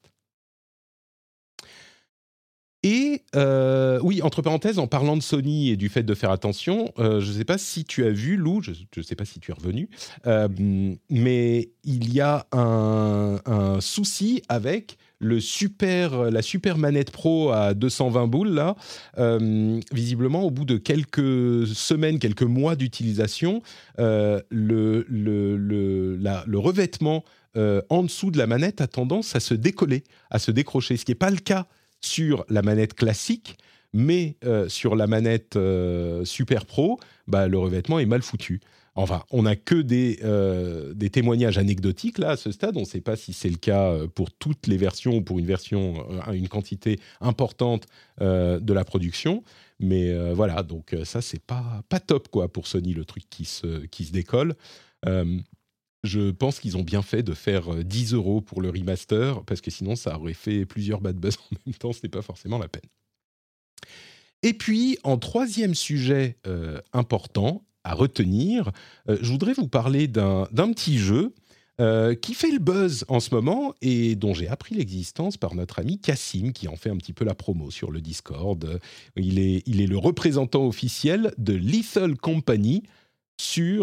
Et oui, entre parenthèses, en parlant de Sony et du fait de faire attention, je ne sais pas si tu as vu, Lou, je ne sais pas si tu es revenu, mais il y a un souci avec la super manette Pro à 220 boules, là. Visiblement, au bout de quelques semaines, quelques mois d'utilisation, le revêtement en dessous de la manette a tendance à se décoller, à se décrocher, ce qui n'est pas le cas sur la manette classique, mais sur la manette Super Pro, le revêtement est mal foutu. Enfin, on n'a que des témoignages anecdotiques là à ce stade. On ne sait pas si c'est le cas pour toutes les versions ou pour une quantité importante de la production. Mais voilà, donc ça c'est pas top quoi pour Sony, le truc qui se décolle. Je pense qu'ils ont bien fait de faire 10 euros pour le remaster, parce que sinon, ça aurait fait plusieurs bad buzz en même temps, ce n'est pas forcément la peine. Et puis, en troisième sujet important à retenir, je voudrais vous parler d'un petit jeu qui fait le buzz en ce moment et dont j'ai appris l'existence par notre ami Cassim, qui en fait un petit peu la promo sur le Discord. Il est le représentant officiel de Lethal Company,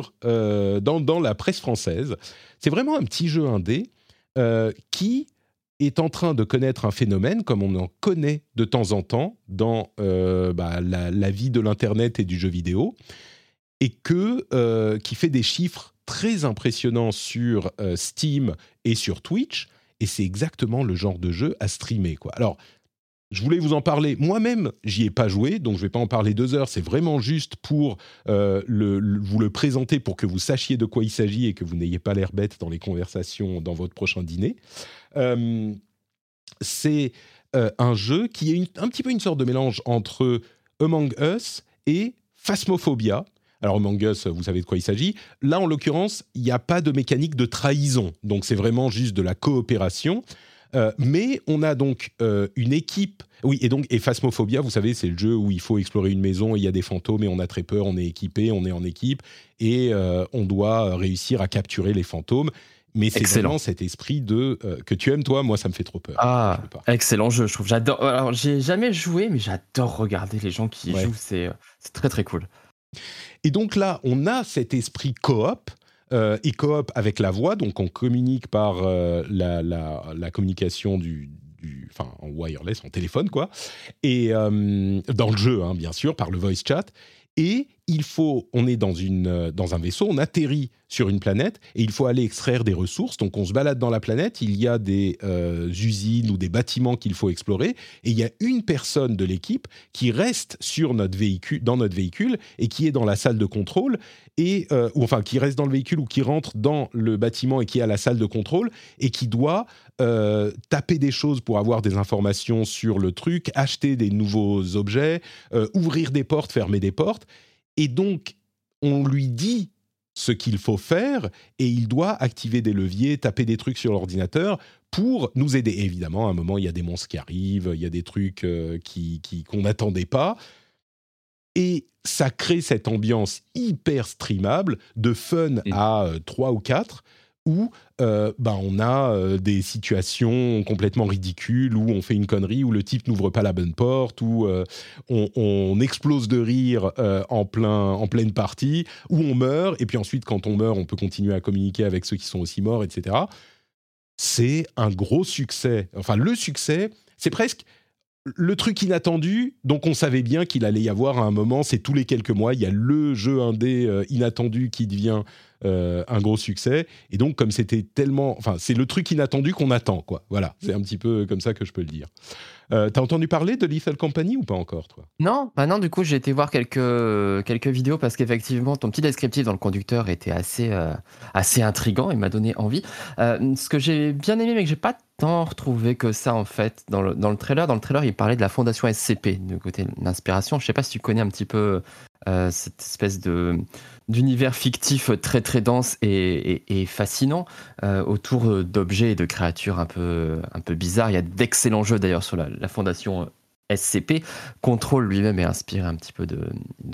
dans la presse française. C'est vraiment un petit jeu indé qui est en train de connaître un phénomène comme on en connaît de temps en temps dans la vie de l'Internet et du jeu vidéo, et qui fait des chiffres très impressionnants sur Steam et sur Twitch, et c'est exactement le genre de jeu à streamer, quoi. Alors, je voulais vous en parler. Moi-même, j'y ai pas joué, donc je vais pas en parler 2 heures. C'est vraiment juste pour vous le présenter, pour que vous sachiez de quoi il s'agit et que vous n'ayez pas l'air bête dans les conversations dans votre prochain dîner. C'est un jeu qui est un petit peu une sorte de mélange entre Among Us et Phasmophobia. Alors Among Us, vous savez de quoi il s'agit. Là, en l'occurrence, il n'y a pas de mécanique de trahison, donc c'est vraiment juste de la coopération. Mais on a donc une équipe. Oui, et Phasmophobia, vous savez, c'est le jeu où il faut explorer une maison, et il y a des fantômes et on a très peur, on est équipé, on est en équipe et on doit réussir à capturer les fantômes. Mais c'est Excellent. vraiment cet esprit que tu aimes, toi. Moi, ça me fait trop peur. Ah, excellent jeu, je trouve. J'adore. Alors, j'ai jamais joué, mais j'adore regarder les gens qui y jouent. C'est très très cool. Et donc là, on a cet esprit coop. Et coop avec la voix, donc on communique par la communication en wireless, en téléphone, quoi. Et dans le jeu, hein, bien sûr, par le voice chat. Et on est dans un vaisseau, on atterrit sur une planète et il faut aller extraire des ressources. Donc on se balade dans la planète, il y a des usines ou des bâtiments qu'il faut explorer et il y a une personne de l'équipe qui reste dans notre véhicule et qui est dans la salle de contrôle qui reste dans le véhicule ou qui rentre dans le bâtiment et qui est à la salle de contrôle et qui doit taper des choses pour avoir des informations sur le truc, acheter des nouveaux objets, ouvrir des portes, fermer des portes. Et donc, on lui dit ce qu'il faut faire et il doit activer des leviers, taper des trucs sur l'ordinateur pour nous aider. Et évidemment, à un moment, il y a des monstres qui arrivent, il y a des trucs qu'on n'attendait pas. Et ça crée cette ambiance hyper streamable, de fun à 3 ou 4, où on a des situations complètement ridicules, où on fait une connerie, où le type n'ouvre pas la bonne porte, où on explose de rire en pleine partie, où on meurt, et puis ensuite, quand on meurt, on peut continuer à communiquer avec ceux qui sont aussi morts, etc. C'est un gros succès. Enfin, le succès, c'est presque le truc inattendu, donc on savait bien qu'il allait y avoir à un moment, c'est tous les quelques mois, il y a le jeu indé inattendu qui devient un gros succès, et donc comme c'était tellement... Enfin, c'est le truc inattendu qu'on attend, quoi. Voilà, c'est un petit peu comme ça que je peux le dire. T'as entendu parler de Lethal Company ou pas encore, toi ? Non, du coup, j'ai été voir quelques vidéos parce qu'effectivement, ton petit descriptif dans le conducteur était assez intriguant et m'a donné envie. Ce que j'ai bien aimé, mais que j'ai pas tant retrouvé que ça, en fait, dans le trailer. Dans le trailer, il parlait de la fondation SCP, du côté de l'inspiration. Je sais pas si tu connais un petit peu cette espèce d'univers fictif très très dense et fascinant autour d'objets et de créatures un peu bizarres. Il y a d'excellents jeux d'ailleurs sur la fondation SCP. Control lui-même est inspiré un petit peu de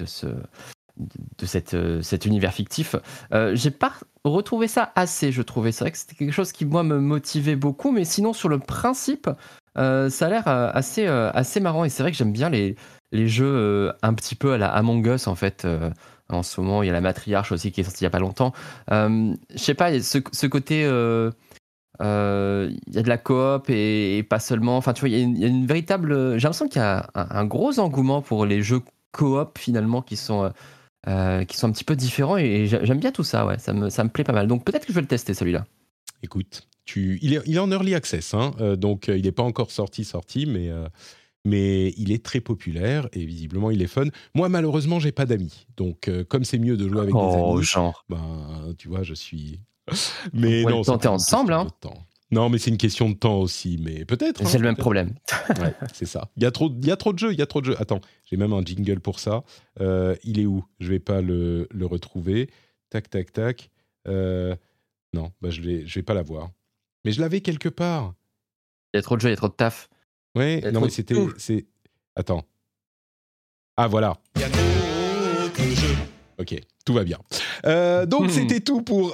cet univers fictif. J'ai pas retrouvé ça assez, je trouvais. C'est vrai que c'était quelque chose qui, moi, me motivait beaucoup, mais sinon, sur le principe, ça a l'air assez marrant. Et c'est vrai que j'aime bien les jeux un petit peu à la Among Us, en fait. En ce moment, il y a la Matriarche aussi qui est sortie il y a pas longtemps. Je sais pas, il y a ce côté... il y a de la coop et pas seulement. Enfin, tu vois, il y a une véritable... J'ai l'impression qu'il y a un gros engouement pour les jeux coop, finalement, qui sont un petit peu différents. Et j'aime bien tout ça, ouais. Ça me plaît pas mal. Donc, peut-être que je vais le tester, celui-là. Écoute, il est en early access, hein, donc il n'est pas encore sorti, mais il est très populaire et visiblement il est fun. Moi, malheureusement, j'ai pas d'amis, donc comme c'est mieux de jouer avec des amis, genre. Tu vois, je suis. Mais on non, le tenter ensemble, hein. Non, mais c'est une question de temps aussi, mais peut-être. C'est le même problème. Ouais, c'est ça. Il y a trop de jeux, Attends, j'ai même un jingle pour ça. Il est où ? Je vais pas le retrouver. Tac, tac, tac. Non, je vais pas l'avoir. Mais je l'avais quelque part. Il y a trop de jeux, il y a trop de taf. Ouais, non mais c'est... Attends. Ah voilà. Il y a trop de jeux. Ok, tout va bien. Donc c'était tout pour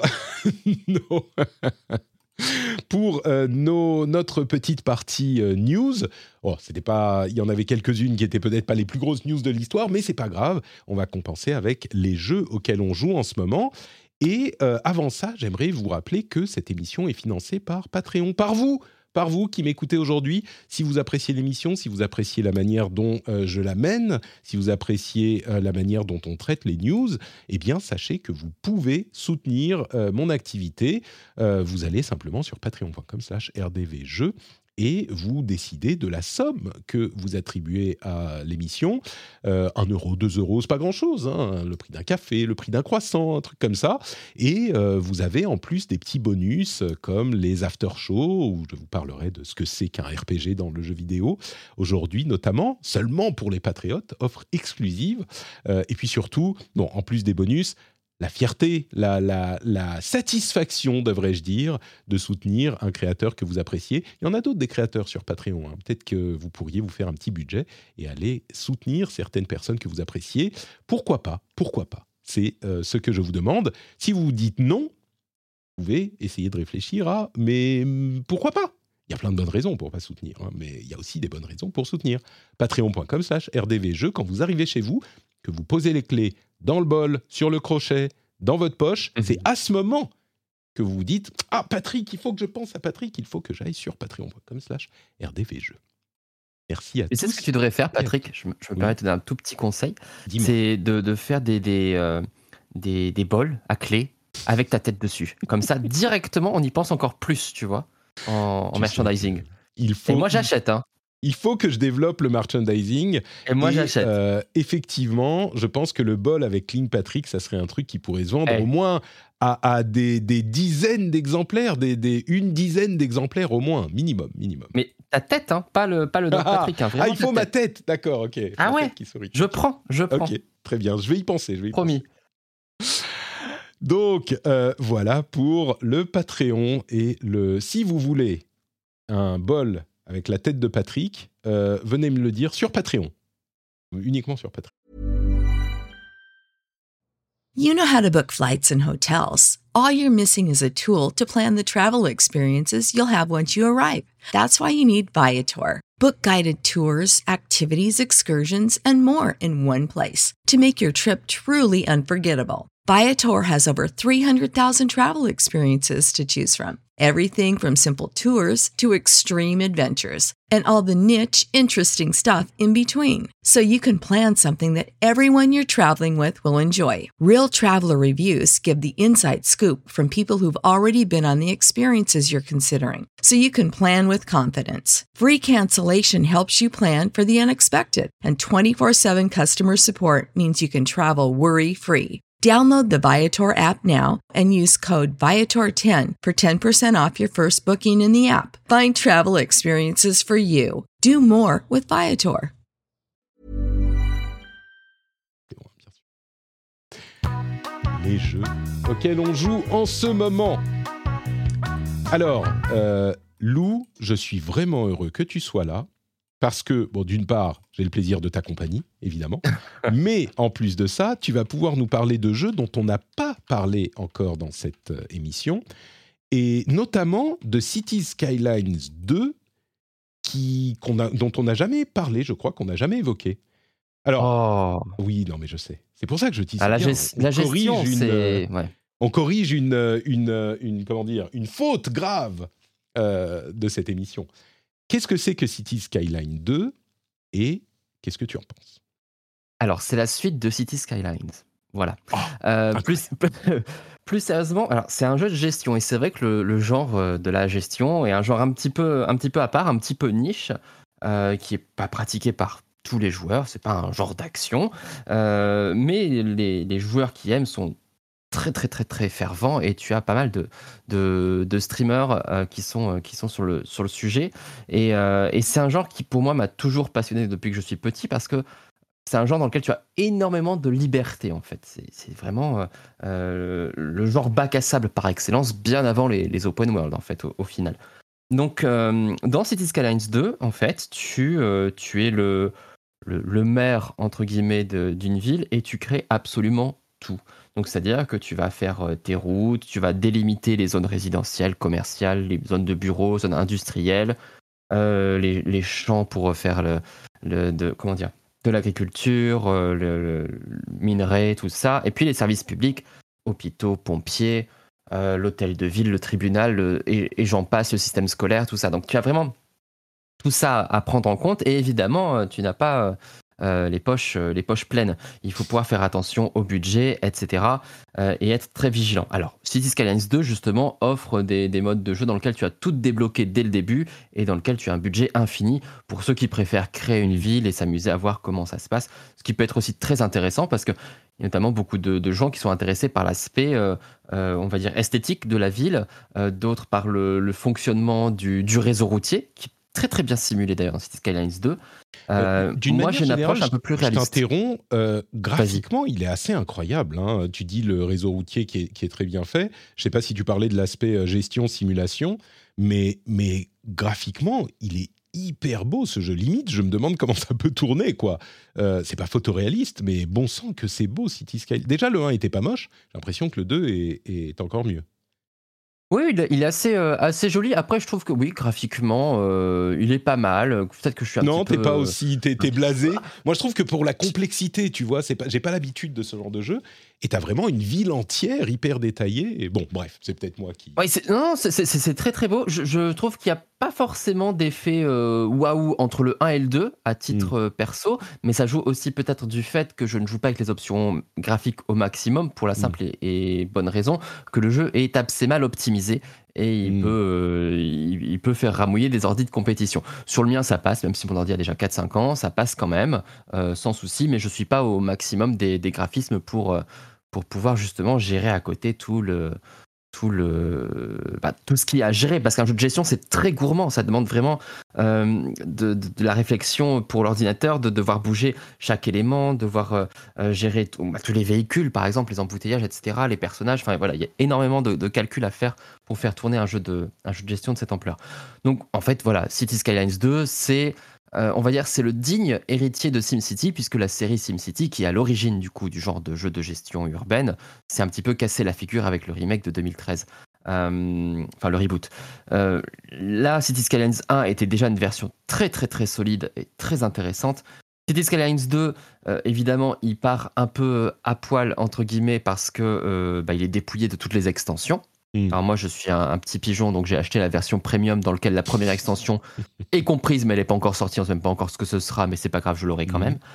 notre petite partie news. Oh, c'était pas... Il y en avait quelques-unes qui étaient peut-être pas les plus grosses news de l'histoire, mais c'est pas grave. On va compenser avec les jeux auxquels on joue en ce moment. Et avant ça, j'aimerais vous rappeler que cette émission est financée par Patreon, par vous, par vous qui m'écoutez aujourd'hui. Si vous appréciez l'émission, si vous appréciez la manière dont je la mène, si vous appréciez la manière dont on traite les news, eh bien, sachez que vous pouvez soutenir mon activité. Vous allez simplement sur patreon.com/rdvjeux et vous décidez de la somme que vous attribuez à l'émission. 1 euro, 2 euros, c'est pas grand-chose, hein, le prix d'un café, le prix d'un croissant, un truc comme ça. Et vous avez en plus des petits bonus comme les after-shows, où je vous parlerai de ce que c'est qu'un RPG dans le jeu vidéo. Aujourd'hui, notamment, seulement pour les patriotes, offre exclusive. Et puis surtout, bon, en plus des bonus, la fierté, la satisfaction, devrais-je dire, de soutenir un créateur que vous appréciez. Il y en a d'autres des créateurs sur Patreon. Hein. Peut-être que vous pourriez vous faire un petit budget et aller soutenir certaines personnes que vous appréciez. Pourquoi pas ? Pourquoi pas ? C'est ce que je vous demande. Si vous vous dites non, vous pouvez essayer de réfléchir à « mais pourquoi pas ?» Il y a plein de bonnes raisons pour ne pas soutenir, hein, mais il y a aussi des bonnes raisons pour soutenir. Patreon.com/rdvjeux, quand vous arrivez chez vous, que vous posez les clés dans le bol, sur le crochet, dans votre poche, c'est à ce moment que vous vous dites « Ah, Patrick, il faut que je pense à Patrick, il faut que j'aille sur patreon.com/rdvjeux. » Merci à tous. Et c'est ce que tu devrais faire, Patrick, je me permets de te donner un tout petit conseil, c'est de faire des bols à clés avec ta tête dessus. Comme ça, directement, on y pense encore plus, tu vois, en merchandising. Et moi, j'achète, hein. Il faut que je développe le merchandising. Et moi, j'achète. Effectivement, je pense que le bol avec King Patrick, ça serait un truc qui pourrait se vendre au moins à des dizaines d'exemplaires, une dizaine d'exemplaires au moins, minimum. Mais ta tête, hein, pas le Doc Patrick. Hein, il faut ma tête, d'accord, ok. Ah ouais, je prends. Ok, très bien, je vais y penser. Promis. Donc, voilà pour le Patreon et si vous voulez un bol avec la tête de Patrick, venez me le dire sur Patreon. Uniquement sur Patreon. You know how to book flights and hotels. All you're missing is a tool to plan the travel experiences you'll have once you arrive. That's why you need Viator. Book guided tours, activities, excursions, and more in one place to make your trip truly unforgettable. Viator has over 300,000 travel experiences to choose from. Everything from simple tours to extreme adventures and all the niche, interesting stuff in between. So you can plan something that everyone you're traveling with will enjoy. Real traveler reviews give the inside scoop from people who've already been on the experiences you're considering. So you can plan with confidence. Free cancellation helps you plan for the unexpected. And 24/7 customer support means you can travel worry-free. Download the Viator app now and use code Viator10 for 10% off your first booking in the app. Find travel experiences for you. Do more with Viator. Les jeux auxquels on joue en ce moment. Alors, Lou, je suis vraiment heureux que tu sois là. Parce que, bon, d'une part, j'ai le plaisir de ta compagnie, évidemment. Mais en plus de ça, tu vas pouvoir nous parler de jeux dont on n'a pas parlé encore dans cette émission. Et notamment de Cities Skylines 2, dont on n'a jamais parlé, je crois, qu'on n'a jamais évoqué. Alors, oui, non, mais je sais. C'est pour ça que je dis ça. La gestion, c'est... On corrige une faute grave de cette émission. Qu'est-ce que c'est que Cities Skylines 2 et qu'est-ce que tu en penses ? Alors, c'est la suite de Cities Skylines. Voilà. Plus sérieusement, alors, c'est un jeu de gestion et c'est vrai que le genre de la gestion est un genre un petit peu à part, un petit peu niche, qui n'est pas pratiqué par tous les joueurs. C'est pas un genre d'action, mais les joueurs qui aiment sont très très très très fervent et tu as pas mal de streamers qui sont sur le sujet et c'est un genre qui pour moi m'a toujours passionné depuis que je suis petit parce que c'est un genre dans lequel tu as énormément de liberté en fait. C'est vraiment le genre bac à sable par excellence, bien avant les open world en fait au final. Donc dans Cities Skylines 2 en fait tu es le maire entre guillemets d'une ville et tu crées absolument tout. Donc, c'est-à-dire que tu vas faire tes routes, tu vas délimiter les zones résidentielles, commerciales, les zones de bureaux, zones industrielles, les champs pour faire de l'agriculture, le minerai, tout ça. Et puis les services publics, hôpitaux, pompiers, l'hôtel de ville, le tribunal, et j'en passe, le système scolaire, tout ça. Donc tu as vraiment tout ça à prendre en compte, et évidemment, tu n'as pas les poches pleines. Il faut pouvoir faire attention au budget, etc. Et être très vigilant. Alors, Cities Skylines 2, justement, offre des modes de jeu dans lesquels tu as tout débloqué dès le début et dans lequel tu as un budget infini pour ceux qui préfèrent créer une ville et s'amuser à voir comment ça se passe. Ce qui peut être aussi très intéressant parce que il y a notamment beaucoup de gens qui sont intéressés par l'aspect, on va dire, esthétique de la ville, d'autres par le fonctionnement du réseau routier, qui est très très bien simulé d'ailleurs dans Cities Skylines 2. Moi, j'ai une approche un peu plus réaliste. Je t'interromps. Graphiquement, il est assez incroyable. Hein. Tu dis le réseau routier qui est très bien fait. Je ne sais pas si tu parlais de l'aspect gestion-simulation, mais graphiquement, il est hyper beau ce jeu. Limite, je me demande comment ça peut tourner, quoi. C'est pas photoréaliste, mais bon sang que c'est beau, Cities Skylines. Déjà, le 1 était pas moche. J'ai l'impression que le 2 est encore mieux. Oui, il est assez joli. Après, je trouve que oui, graphiquement, il est pas mal. Peut-être que je suis un non, petit peu... Non, t'es pas aussi... T'es blasé. Moi, je trouve que pour la complexité, tu vois, j'ai pas l'habitude de ce genre de jeu. Et t'as vraiment une ville entière hyper détaillée. Et bon, bref, c'est peut-être moi qui... Oui, c'est très très beau. Je trouve qu'il n'y a pas forcément d'effet waouh entre le 1 et le 2 à titre perso, mais ça joue aussi peut-être du fait que je ne joue pas avec les options graphiques au maximum pour la simple et bonne raison que le jeu est assez mal optimisé et il peut faire ramouiller des ordis de compétition. Sur le mien, ça passe, même si mon ordi a déjà 4-5 ans, ça passe quand même, sans souci, mais je ne suis pas au maximum des graphismes pour pouvoir justement gérer à côté tout ce qu'il y a à gérer, parce qu'un jeu de gestion c'est très gourmand, ça demande vraiment de la réflexion pour l'ordinateur, de devoir bouger chaque élément, devoir gérer tous les véhicules par exemple, les embouteillages, etc., les personnages, enfin voilà, il y a énormément de calculs à faire pour faire tourner un jeu de gestion de cette ampleur. Donc en fait voilà, Cities Skylines 2 c'est on va dire c'est le digne héritier de SimCity, puisque la série SimCity, qui est à l'origine du coup du genre de jeu de gestion urbaine, s'est un petit peu cassé la figure avec le remake de 2013. Enfin le reboot. Là, Cities Skylines 1 était déjà une version très très très solide et très intéressante. Cities Skylines 2, évidemment, il part un peu à poil entre guillemets parce que il est dépouillé de toutes les extensions. Alors moi je suis un petit pigeon, donc j'ai acheté la version premium dans laquelle la première extension est comprise, mais elle n'est pas encore sortie, on ne sait même pas encore ce que ce sera, mais c'est pas grave, je l'aurai quand même.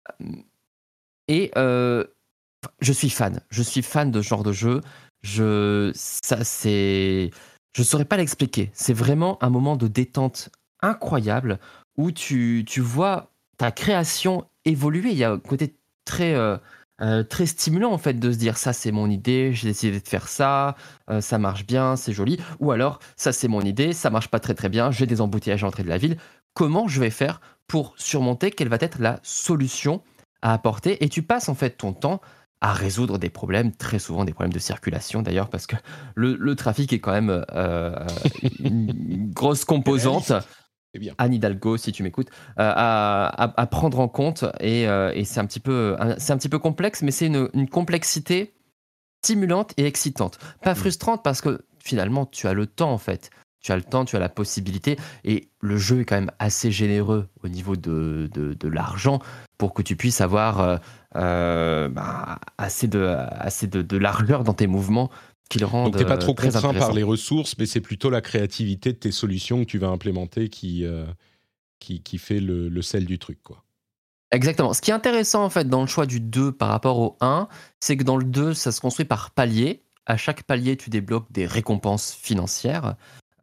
Et je suis fan de ce genre de jeu. Je saurais pas l'expliquer. C'est vraiment un moment de détente incroyable où tu vois ta création évoluer. Il y a un côté très stimulant en fait de se dire ça c'est mon idée, j'ai décidé de faire ça, ça marche bien, c'est joli, ou alors ça c'est mon idée, ça marche pas très très bien, j'ai des embouteillages à l'entrée de la ville, comment je vais faire pour surmonter, quelle va être la solution à apporter, et tu passes en fait ton temps à résoudre des problèmes, très souvent des problèmes de circulation d'ailleurs, parce que le trafic est quand même une grosse composante. Bien. Anne Hidalgo, si tu m'écoutes, à prendre en compte, et c'est un petit peu complexe, mais c'est une complexité stimulante et excitante. Pas frustrante parce que finalement tu as le temps en fait. Tu as le temps, tu as la possibilité, et le jeu est quand même assez généreux au niveau de l'argent pour que tu puisses avoir assez de largeur dans tes mouvements qui le rendent. Donc t'es pas trop contraint par les ressources, mais c'est plutôt la créativité de tes solutions que tu vas implémenter qui fait le sel du truc, quoi. Exactement. Ce qui est intéressant en fait dans le choix du 2 par rapport au 1, c'est que dans le 2, ça se construit par paliers. À chaque palier, tu débloques des récompenses financières,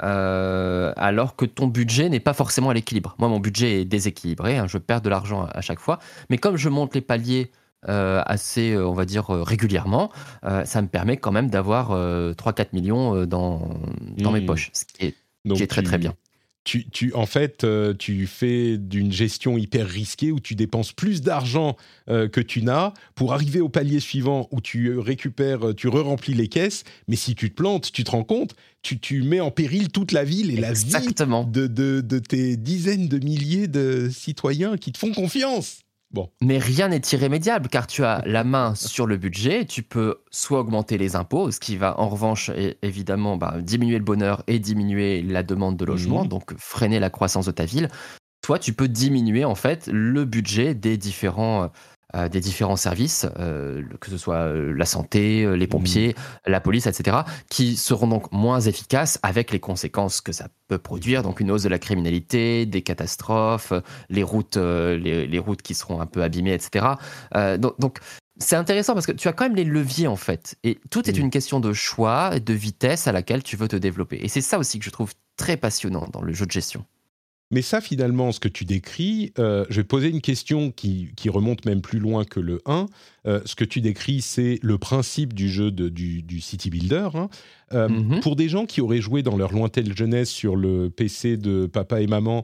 alors que ton budget n'est pas forcément à l'équilibre. Moi, mon budget est déséquilibré, je perds de l'argent à chaque fois, mais comme je monte les paliers assez, on va dire, régulièrement, ça me permet quand même d'avoir 3-4 millions dans mes poches, ce qui est très très bien. En fait, tu fais d'une gestion hyper risquée où tu dépenses plus d'argent que tu n'as pour arriver au palier suivant où tu récupères, tu re-remplis les caisses. Mais si tu te plantes, tu te rends compte, tu mets en péril toute la ville et Exactement. la vie de tes dizaines de milliers de citoyens qui te font confiance. Bon. Mais rien n'est irrémédiable car tu as la main sur le budget, tu peux soit augmenter les impôts, ce qui va en revanche évidemment diminuer le bonheur et diminuer la demande de logement, donc freiner la croissance de ta ville. Soit tu peux diminuer en fait le budget des différents des différents services, que ce soit la santé, les pompiers, la police, etc., qui seront donc moins efficaces avec les conséquences que ça peut produire, donc une hausse de la criminalité, des catastrophes, les routes qui seront un peu abîmées, etc. Donc c'est intéressant parce que tu as quand même les leviers en fait, et tout est une question de choix et de vitesse à laquelle tu veux te développer. Et c'est ça aussi que je trouve très passionnant dans le jeu de gestion. Mais ça, finalement, ce que tu décris, je vais poser une question qui remonte même plus loin que le 1. Ce que tu décris, c'est le principe du jeu du City Builder. Pour des gens qui auraient joué dans leur lointaine jeunesse sur le PC de papa et maman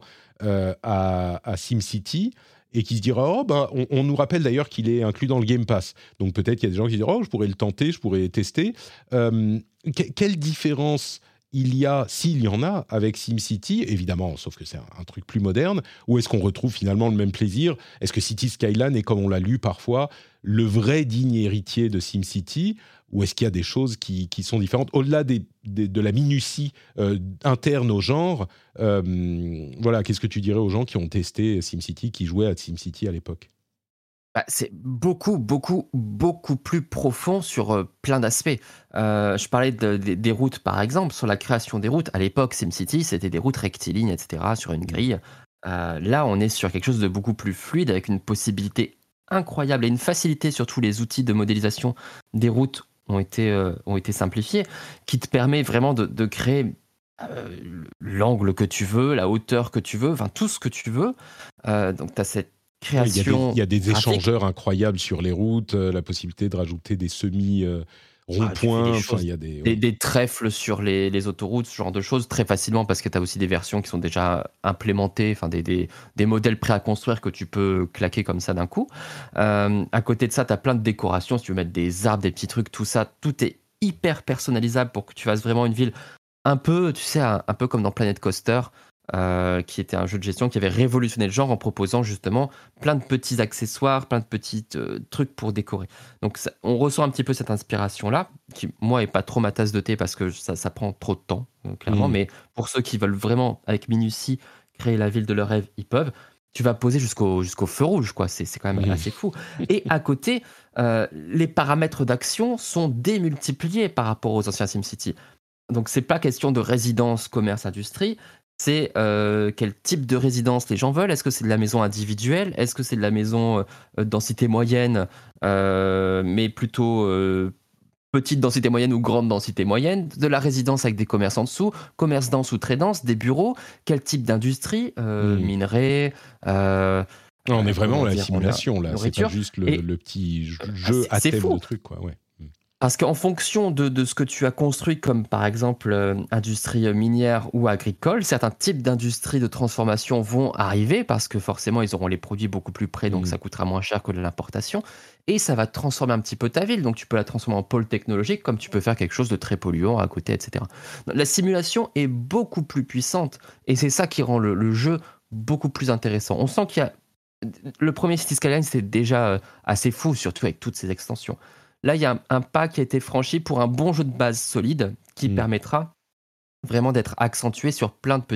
à SimCity, et qui se diraient « Oh, ben, on nous rappelle d'ailleurs qu'il est inclus dans le Game Pass. » Donc peut-être qu'il y a des gens qui disent « Oh, je pourrais le tenter, je pourrais tester. » Quelle différence il y a, s'il y en a, avec SimCity, évidemment, sauf que c'est un truc plus moderne, ou est-ce qu'on retrouve finalement le même plaisir ? Est-ce que City Skyline est, comme on l'a lu parfois, le vrai digne héritier de SimCity, ou est-ce qu'il y a des choses qui sont différentes ? Au-delà de la minutie interne au genre, voilà, qu'est-ce que tu dirais aux gens qui ont testé SimCity, qui jouaient à SimCity à l'époque ? C'est beaucoup, beaucoup, beaucoup plus profond sur plein d'aspects. Je parlais des routes, par exemple. Sur la création des routes, à l'époque, SimCity, c'était des routes rectilignes, etc., sur une grille. Là, on est sur quelque chose de beaucoup plus fluide, avec une possibilité incroyable et une facilité sur tous les outils de modélisation des routes ont été simplifiés, qui te permet vraiment de créer l'angle que tu veux, la hauteur que tu veux, enfin tout ce que tu veux. Donc, tu as cette création. Il y a des échangeurs incroyables sur les routes, la possibilité de rajouter des ronds-points. Il y a des trèfles sur les autoroutes, ce genre de choses, très facilement, parce que tu as aussi des versions qui sont déjà implémentées, enfin des modèles prêts à construire que tu peux claquer comme ça d'un coup. À côté de ça, tu as plein de décorations, si tu veux mettre des arbres, des petits trucs, tout ça, tout est hyper personnalisable pour que tu fasses vraiment une ville un peu, tu sais, un peu comme dans Planet Coaster, qui était un jeu de gestion qui avait révolutionné le genre en proposant justement plein de petits accessoires, plein de petits trucs pour décorer. Donc on ressent un petit peu cette inspiration-là, qui moi est pas trop ma tasse de thé parce que ça prend trop de temps, clairement, mais pour ceux qui veulent vraiment, avec minutie, créer la ville de leur rêve, ils peuvent. Tu vas poser jusqu'au feu rouge, quoi. C'est quand même assez fou. Et à côté, les paramètres d'action sont démultipliés par rapport aux anciens SimCity. Donc c'est pas question de résidence, commerce, industrie. C'est quel type de résidence les gens veulent. Est-ce que c'est de la maison individuelle ? Est-ce que c'est de la maison densité moyenne, mais plutôt petite densité moyenne ou grande densité moyenne ? De la résidence avec des commerces en dessous, commerce dense ou très dense, des bureaux ? Quel type d'industrie ? Minerais on est vraiment dans la simulation, là. C'est pas juste le petit jeu à thème de truc, quoi. Ouais. Parce qu'en fonction de ce que tu as construit, comme par exemple industrie minière ou agricole, certains types d'industries de transformation vont arriver parce que forcément, ils auront les produits beaucoup plus près, donc ça coûtera moins cher que de l'importation. Et ça va transformer un petit peu ta ville. Donc, tu peux la transformer en pôle technologique, comme tu peux faire quelque chose de très polluant à côté, etc. La simulation est beaucoup plus puissante. Et c'est ça qui rend le jeu beaucoup plus intéressant. On sent qu'il y a... Le premier City Skyline, c'était déjà assez fou, surtout avec toutes ces extensions. Là, il y a un pas qui a été franchi pour un bon jeu de base solide qui permettra vraiment d'être accentué sur plein de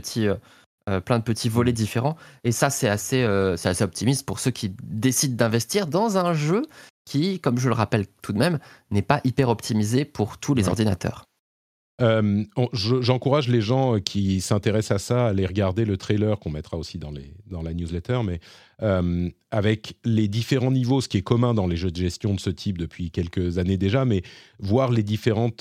petits volets différents. Et ça, c'est assez optimiste pour ceux qui décident d'investir dans un jeu qui, comme je le rappelle tout de même, n'est pas hyper optimisé pour tous les ordinateurs. J'encourage les gens qui s'intéressent à ça à aller regarder le trailer qu'on mettra aussi dans la newsletter, mais avec les différents niveaux, ce qui est commun dans les jeux de gestion de ce type depuis quelques années déjà, mais voir les différentes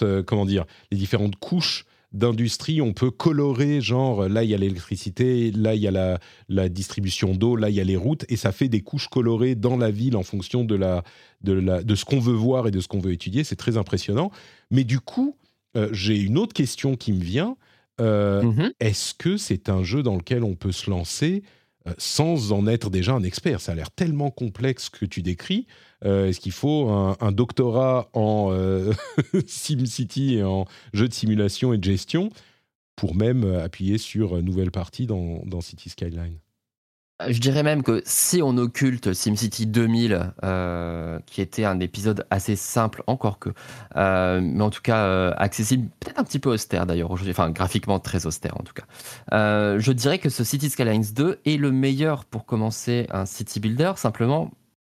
couches d'industrie. On peut colorer, genre là il y a l'électricité, là il y a la distribution d'eau, là il y a les routes, et ça fait des couches colorées dans la ville en fonction de ce qu'on veut voir et de ce qu'on veut étudier. C'est très impressionnant. Mais du coup, j'ai une autre question qui me vient. Est-ce que c'est un jeu dans lequel on peut se lancer sans en être déjà un expert ? Ça a l'air tellement complexe que tu décris. Est-ce qu'il faut un doctorat en SimCity et en jeu de simulation et de gestion pour même appuyer sur nouvelle partie dans City Skyline ? Je dirais même que si on occulte SimCity 2000, qui était un épisode assez simple, encore que, mais en tout cas accessible, peut-être un petit peu austère d'ailleurs aujourd'hui, enfin graphiquement très austère en tout cas. Je dirais que ce City Skylines 2 est le meilleur pour commencer un City Builder, simplement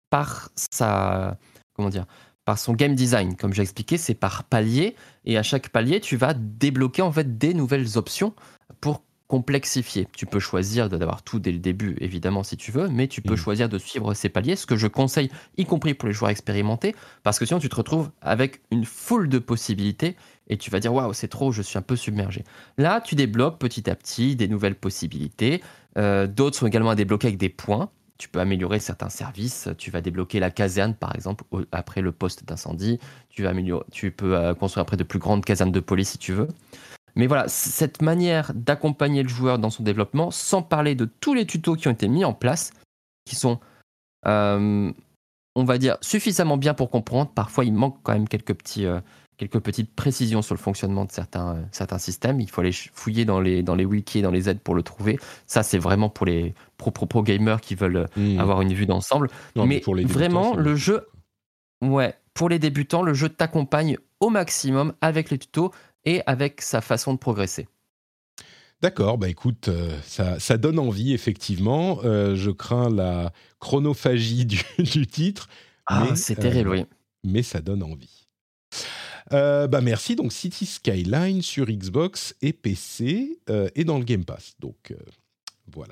par comment dire, par son game design. Comme j'ai expliqué, c'est par palier, et à chaque palier, tu vas débloquer en fait des nouvelles options pour complexifier. Tu peux choisir d'avoir tout dès le début, évidemment, si tu veux, mais tu peux choisir de suivre ces paliers, ce que je conseille, y compris pour les joueurs expérimentés, parce que sinon tu te retrouves avec une foule de possibilités et tu vas dire waouh, c'est trop, je suis un peu submergé. Là, tu débloques petit à petit des nouvelles possibilités. D'autres sont également à débloquer avec des points. Tu peux améliorer certains services. Tu vas débloquer la caserne, par exemple, après le poste d'incendie. Tu peux construire après de plus grandes casernes de police si tu veux. Mais voilà, cette manière d'accompagner le joueur dans son développement, sans parler de tous les tutos qui ont été mis en place, qui sont, on va dire, suffisamment bien pour comprendre. Parfois, il manque quand même quelques petites précisions sur le fonctionnement de certains systèmes. Il faut aller fouiller dans les wikis et dans les aides pour le trouver. Ça, c'est vraiment pour les pro gamers qui veulent avoir une vue d'ensemble. Non, mais pour les débutants, vraiment, c'est le bien. jeu, ouais, pour les débutants, le jeu t'accompagne au maximum avec les tutos et avec sa façon de progresser. D'accord, bah écoute, ça donne envie, effectivement. Je crains la chronophagie du titre, Ah, c'est terrible, oui. mais ça donne envie. Bah merci, donc City Skyline sur Xbox et PC et dans le Game Pass, donc voilà.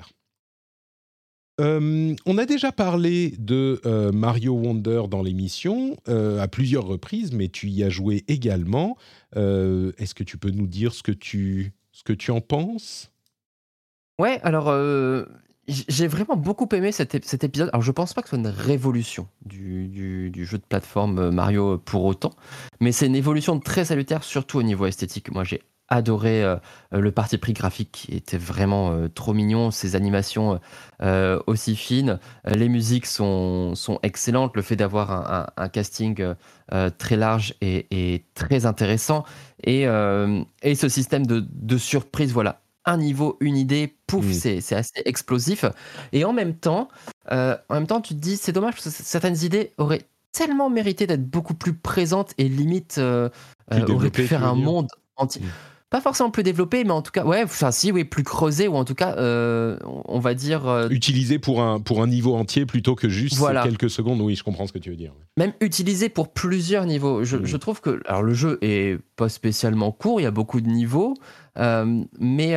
On a déjà parlé de Mario Wonder dans l'émission à plusieurs reprises, mais tu y as joué également. Est-ce que tu peux nous dire ce que tu en penses ? Ouais, alors j'ai vraiment beaucoup aimé cet épisode. Alors je pense pas que ce soit une révolution du jeu de plateforme Mario pour autant, mais c'est une évolution très salutaire, surtout au niveau esthétique. Moi j'ai adoré le parti pris graphique qui était vraiment trop mignon, ces animations aussi fines, les musiques sont excellentes, le fait d'avoir un casting très large et très intéressant, et ce système de surprise, voilà. Un niveau, une idée, pouf, c'est assez explosif. Et en même temps, tu te dis, c'est dommage parce que certaines idées auraient tellement mérité d'être beaucoup plus présentes et limite auraient pu faire un monde entier. Pas forcément plus développé, mais en tout cas, plus creusé, ou en tout cas, on va dire... utilisé pour un niveau entier plutôt que juste voilà. quelques secondes. Oui, je comprends ce que tu veux dire. Même utilisé pour plusieurs niveaux. Je trouve que alors, le jeu est pas spécialement court, il y a beaucoup de niveaux, mais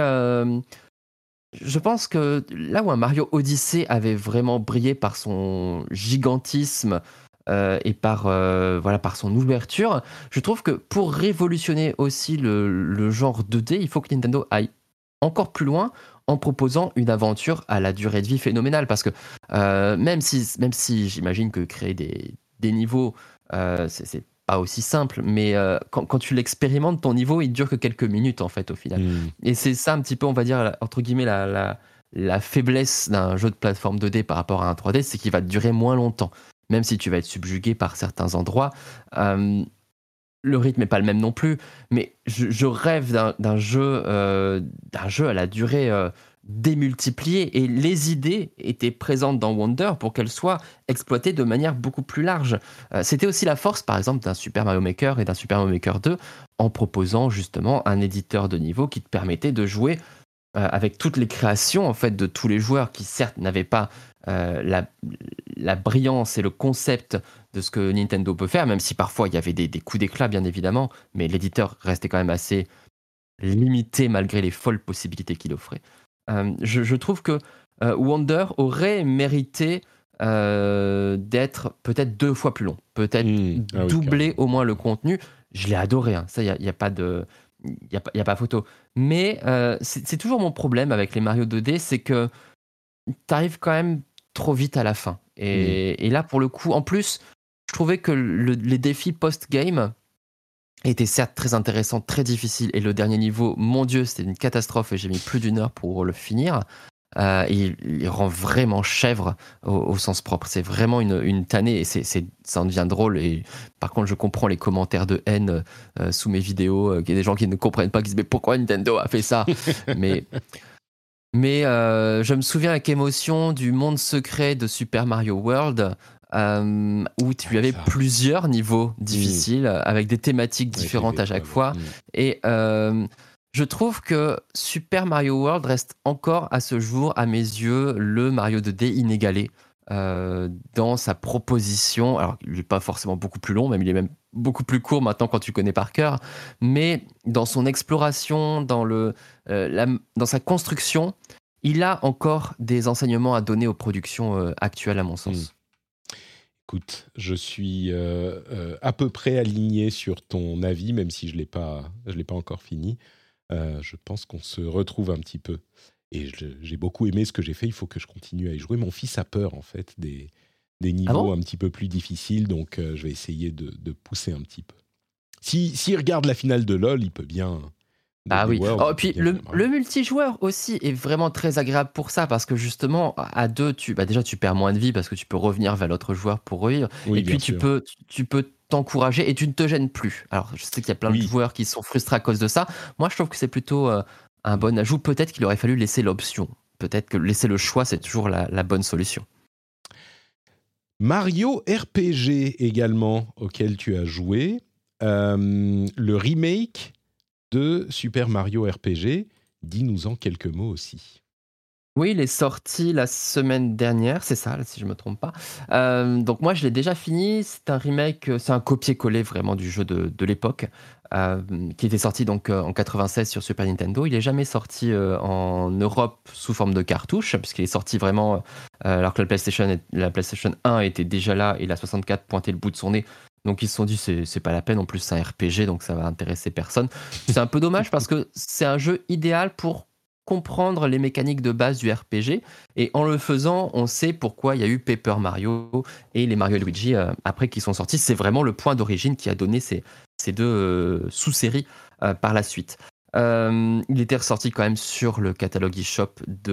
je pense que là où un Mario Odyssey avait vraiment brillé par son gigantisme et par son ouverture, je trouve que pour révolutionner aussi le genre 2D, il faut que Nintendo aille encore plus loin en proposant une aventure à la durée de vie phénoménale, parce que même si j'imagine que créer des niveaux, c'est pas aussi simple, mais quand tu l'expérimentes, ton niveau, il dure que quelques minutes, en fait, au final. Et c'est ça, un petit peu, on va dire, entre guillemets, la faiblesse d'un jeu de plateforme 2D par rapport à un 3D, c'est qu'il va durer moins longtemps. Même si tu vas être subjugué par certains endroits, le rythme n'est pas le même non plus, mais je rêve d'un jeu à la durée démultipliée, et les idées étaient présentes dans Wonder pour qu'elles soient exploitées de manière beaucoup plus large. C'était aussi la force, par exemple, d'un Super Mario Maker et d'un Super Mario Maker 2, en proposant justement un éditeur de niveau qui te permettait de jouer avec toutes les créations, en fait, de tous les joueurs qui, certes, n'avaient pas la brillance et le concept de ce que Nintendo peut faire, même si parfois il y avait des coups d'éclat, bien évidemment, mais l'éditeur restait quand même assez limité malgré les folles possibilités qu'il offrait. Je trouve que Wonder aurait mérité d'être peut-être 2 fois plus long, peut-être doubler au moins le contenu. Je l'ai adoré, hein. Ça, il n'y a pas de... Il y a pas photo. Mais c'est toujours mon problème avec les Mario 2D, c'est que tu arrives quand même trop vite à la fin. Et là, pour le coup, en plus, je trouvais que les défis post-game étaient certes très intéressants, très difficiles. Et le dernier niveau, mon Dieu, c'était une catastrophe et j'ai mis plus d'1 heure pour le finir. Il rend vraiment chèvre au sens propre. C'est vraiment une tannée et ça en devient drôle. Et par contre, je comprends les commentaires de haine sous mes vidéos. Il y a des gens qui ne comprennent pas, qui disent mais pourquoi Nintendo a fait ça? mais je me souviens avec émotion du monde secret de Super Mario World, où tu avais plusieurs niveaux difficiles avec des thématiques différentes à chaque fois. Et je trouve que Super Mario World reste encore à ce jour, à mes yeux, le Mario 2D inégalé. dans sa proposition. Alors, il n'est pas forcément beaucoup plus long, même il est même beaucoup plus court maintenant quand tu connais par cœur, mais dans son exploration, dans sa construction, il a encore des enseignements à donner aux productions actuelles, à mon sens. Écoute, je suis à peu près aligné sur ton avis, même si je l'ai pas encore fini. Je pense qu'on se retrouve un petit peu. Et j'ai beaucoup aimé ce que j'ai fait. Il faut que je continue à y jouer. Mon fils a peur, en fait, des niveaux un petit peu plus difficiles. Donc, je vais essayer de pousser un petit peu. S'il regarde la finale de LoL, il peut bien... Ah oui. Oh, puis le multijoueur aussi est vraiment très agréable pour ça, parce que justement, à deux, déjà tu perds moins de vie parce que tu peux revenir vers l'autre joueur pour revivre. Oui, et puis tu peux t'encourager et tu ne te gênes plus. Alors je sais qu'il y a plein de joueurs qui sont frustrés à cause de ça. Moi je trouve que c'est plutôt un bon ajout. Peut-être qu'il aurait fallu laisser l'option. Peut-être que laisser le choix, c'est toujours la bonne solution. Mario RPG également, auquel tu as joué. Le remake de Super Mario RPG. Dis-nous-en quelques mots aussi. Oui, il est sorti la semaine dernière, c'est ça, si je ne me trompe pas. Donc moi, je l'ai déjà fini. C'est un remake, c'est un copier-coller vraiment du jeu de l'époque, qui était sorti donc en 96 sur Super Nintendo. Il n'est jamais sorti en Europe sous forme de cartouche, puisqu'il est sorti vraiment alors que la PlayStation 1 était déjà là et la 64 pointait le bout de son nez. Donc ils se sont dit c'est pas la peine, en plus c'est un RPG donc ça va intéresser personne. C'est un peu dommage parce que c'est un jeu idéal pour comprendre les mécaniques de base du RPG, et en le faisant on sait pourquoi il y a eu Paper Mario et les Mario et Luigi après qui sont sortis. C'est vraiment le point d'origine qui a donné ces deux sous-séries par la suite. Il était ressorti quand même sur le catalogue eShop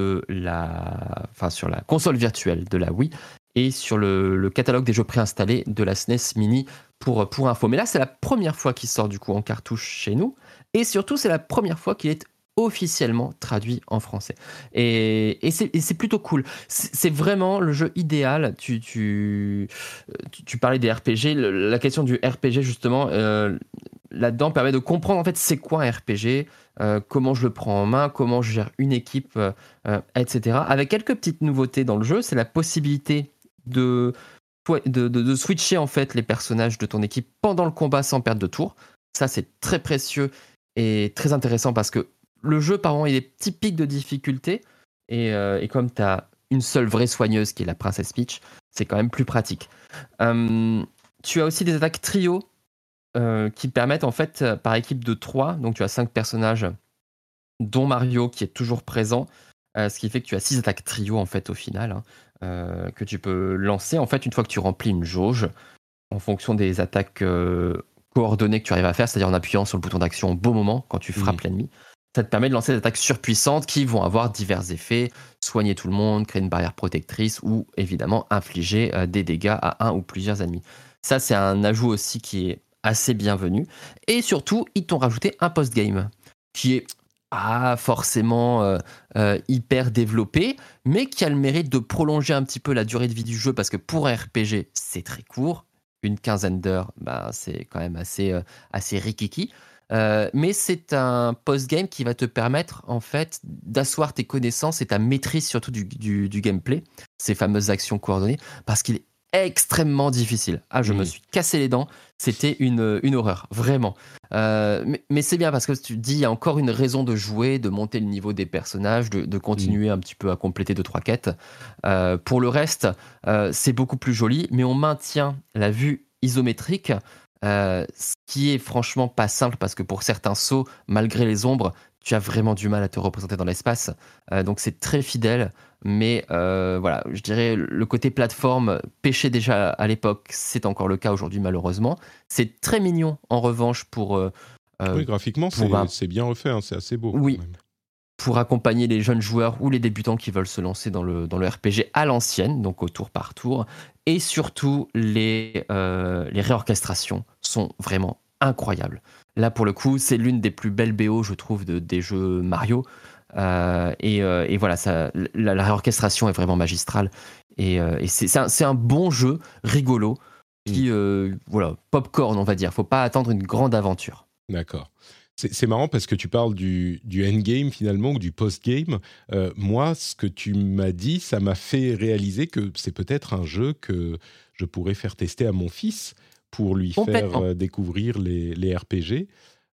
sur la console virtuelle de la Wii et sur le catalogue des jeux préinstallés de la SNES Mini pour info. Mais là, c'est la première fois qu'il sort du coup en cartouche chez nous, et surtout, c'est la première fois qu'il est officiellement traduit en français. Et c'est plutôt cool. C'est vraiment le jeu idéal. Tu parlais des RPG. La question du RPG, justement, là-dedans, permet de comprendre en fait c'est quoi un RPG, comment je le prends en main, comment je gère une équipe, etc. Avec quelques petites nouveautés dans le jeu, c'est la possibilité de switcher en fait les personnages de ton équipe pendant le combat sans perdre de tour. Ça, c'est très précieux et très intéressant parce que le jeu, par moment, il est typique de difficulté, et comme tu as une seule vraie soigneuse qui est la princesse Peach, c'est quand même plus pratique. Tu as aussi des attaques trio qui permettent en fait par équipe de 3, donc tu as 5 personnages dont Mario qui est toujours présent, ce qui fait que tu as 6 attaques trio en fait au final, que tu peux lancer en fait une fois que tu remplis une jauge en fonction des attaques coordonnées que tu arrives à faire, c'est-à-dire en appuyant sur le bouton d'action au bon moment quand tu frappes l'ennemi. Ça te permet de lancer des attaques surpuissantes qui vont avoir divers effets, soigner tout le monde, créer une barrière protectrice ou évidemment infliger des dégâts à un ou plusieurs ennemis. Ça, c'est un ajout aussi qui est assez bienvenu. Et surtout, ils t'ont rajouté un post-game qui est pas forcément hyper développé, mais qui a le mérite de prolonger un petit peu la durée de vie du jeu, parce que pour un RPG, c'est très court. Une quinzaine d'heures, c'est quand même assez rikiki. Mais c'est un post-game qui va te permettre en fait d'asseoir tes connaissances et ta maîtrise surtout du gameplay, ces fameuses actions coordonnées, parce qu'il est extrêmement difficile. Je me suis cassé les dents, c'était une horreur, vraiment. Mais c'est bien parce que tu te dis, il y a encore une raison de jouer, de monter le niveau des personnages, de continuer un petit peu à compléter 2-3 quêtes. Pour le reste, c'est beaucoup plus joli, mais on maintient la vue isométrique, ce qui est franchement pas simple parce que pour certains sauts, malgré les ombres, tu as vraiment du mal à te représenter dans l'espace. Donc c'est très fidèle, mais voilà, je dirais le côté plateforme pêchait déjà à l'époque, c'est encore le cas aujourd'hui malheureusement. C'est très mignon en revanche pour... oui, graphiquement c'est bien refait, hein, c'est assez beau. Oui. Quand même. Pour accompagner les jeunes joueurs ou les débutants qui veulent se lancer dans le RPG à l'ancienne, donc au tour par tour. Et surtout, les réorchestrations sont vraiment incroyables. Là, pour le coup, c'est l'une des plus belles BO, je trouve, des jeux Mario. Et voilà, la réorchestration est vraiment magistrale. Et c'est un bon jeu, rigolo, qui, voilà, popcorn, on va dire. Faut pas attendre une grande aventure. D'accord. C'est marrant parce que tu parles du endgame finalement ou du post-game. Moi, ce que tu m'as dit, ça m'a fait réaliser que c'est peut-être un jeu que je pourrais faire tester à mon fils pour lui faire découvrir les RPG.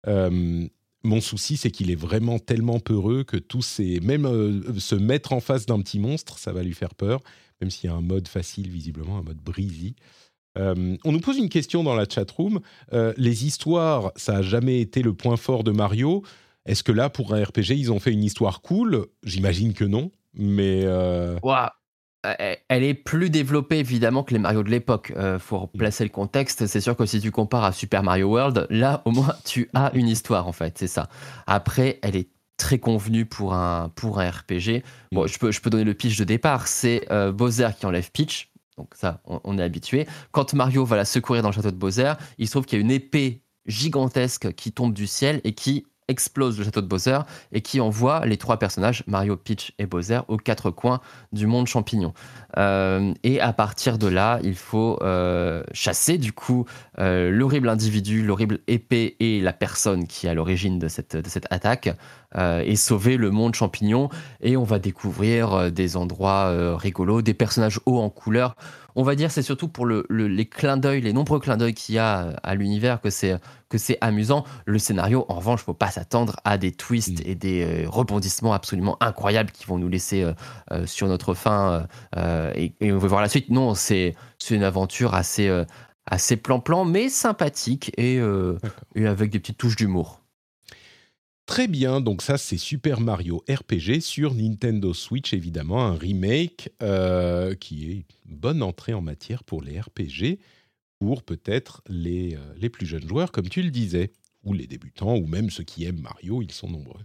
Mon souci, c'est qu'il est vraiment tellement peureux que même se mettre en face d'un petit monstre, ça va lui faire peur, même s'il y a un mode facile, visiblement, un mode breezy. On nous pose une question dans la chatroom. Les histoires, ça n'a jamais été le point fort de Mario. Est-ce que là, pour un RPG, ils ont fait une histoire cool ? J'imagine que non, mais... Ouah. Elle est plus développée évidemment que les Mario de l'époque. Faut replacer le contexte. C'est sûr que si tu compares à Super Mario World, là au moins tu as une histoire en fait, c'est ça. Après, elle est très convenue pour un RPG. Bon, je peux donner le pitch de départ. C'est Bowser qui enlève Peach. Donc ça, on est habitué. Quand Mario va la secourir dans le château de Bowser, il se trouve qu'il y a une épée gigantesque qui tombe du ciel et qui explose le château de Bowser et qui envoie les 3 personnages, Mario, Peach et Bowser, aux 4 coins du monde champignon. Et à partir de là, il faut chasser du coup l'horrible individu, l'horrible épée et la personne qui est à l'origine de cette attaque et sauver le monde champignon. Et on va découvrir des endroits rigolos, des personnages hauts en couleur. On va dire c'est surtout pour les clins d'œil, les nombreux clins d'œil qu'il y a à l'univers que c'est amusant. Le scénario, en revanche, faut pas s'attendre à des twists et des rebondissements absolument incroyables qui vont nous laisser sur notre faim et on va voir la suite. Non, c'est une aventure assez plan-plan, mais sympathique et avec des petites touches d'humour. Très bien, donc ça c'est Super Mario RPG sur Nintendo Switch, évidemment, un remake qui est une bonne entrée en matière pour les RPG, pour peut-être les plus jeunes joueurs, comme tu le disais, ou les débutants, ou même ceux qui aiment Mario, ils sont nombreux.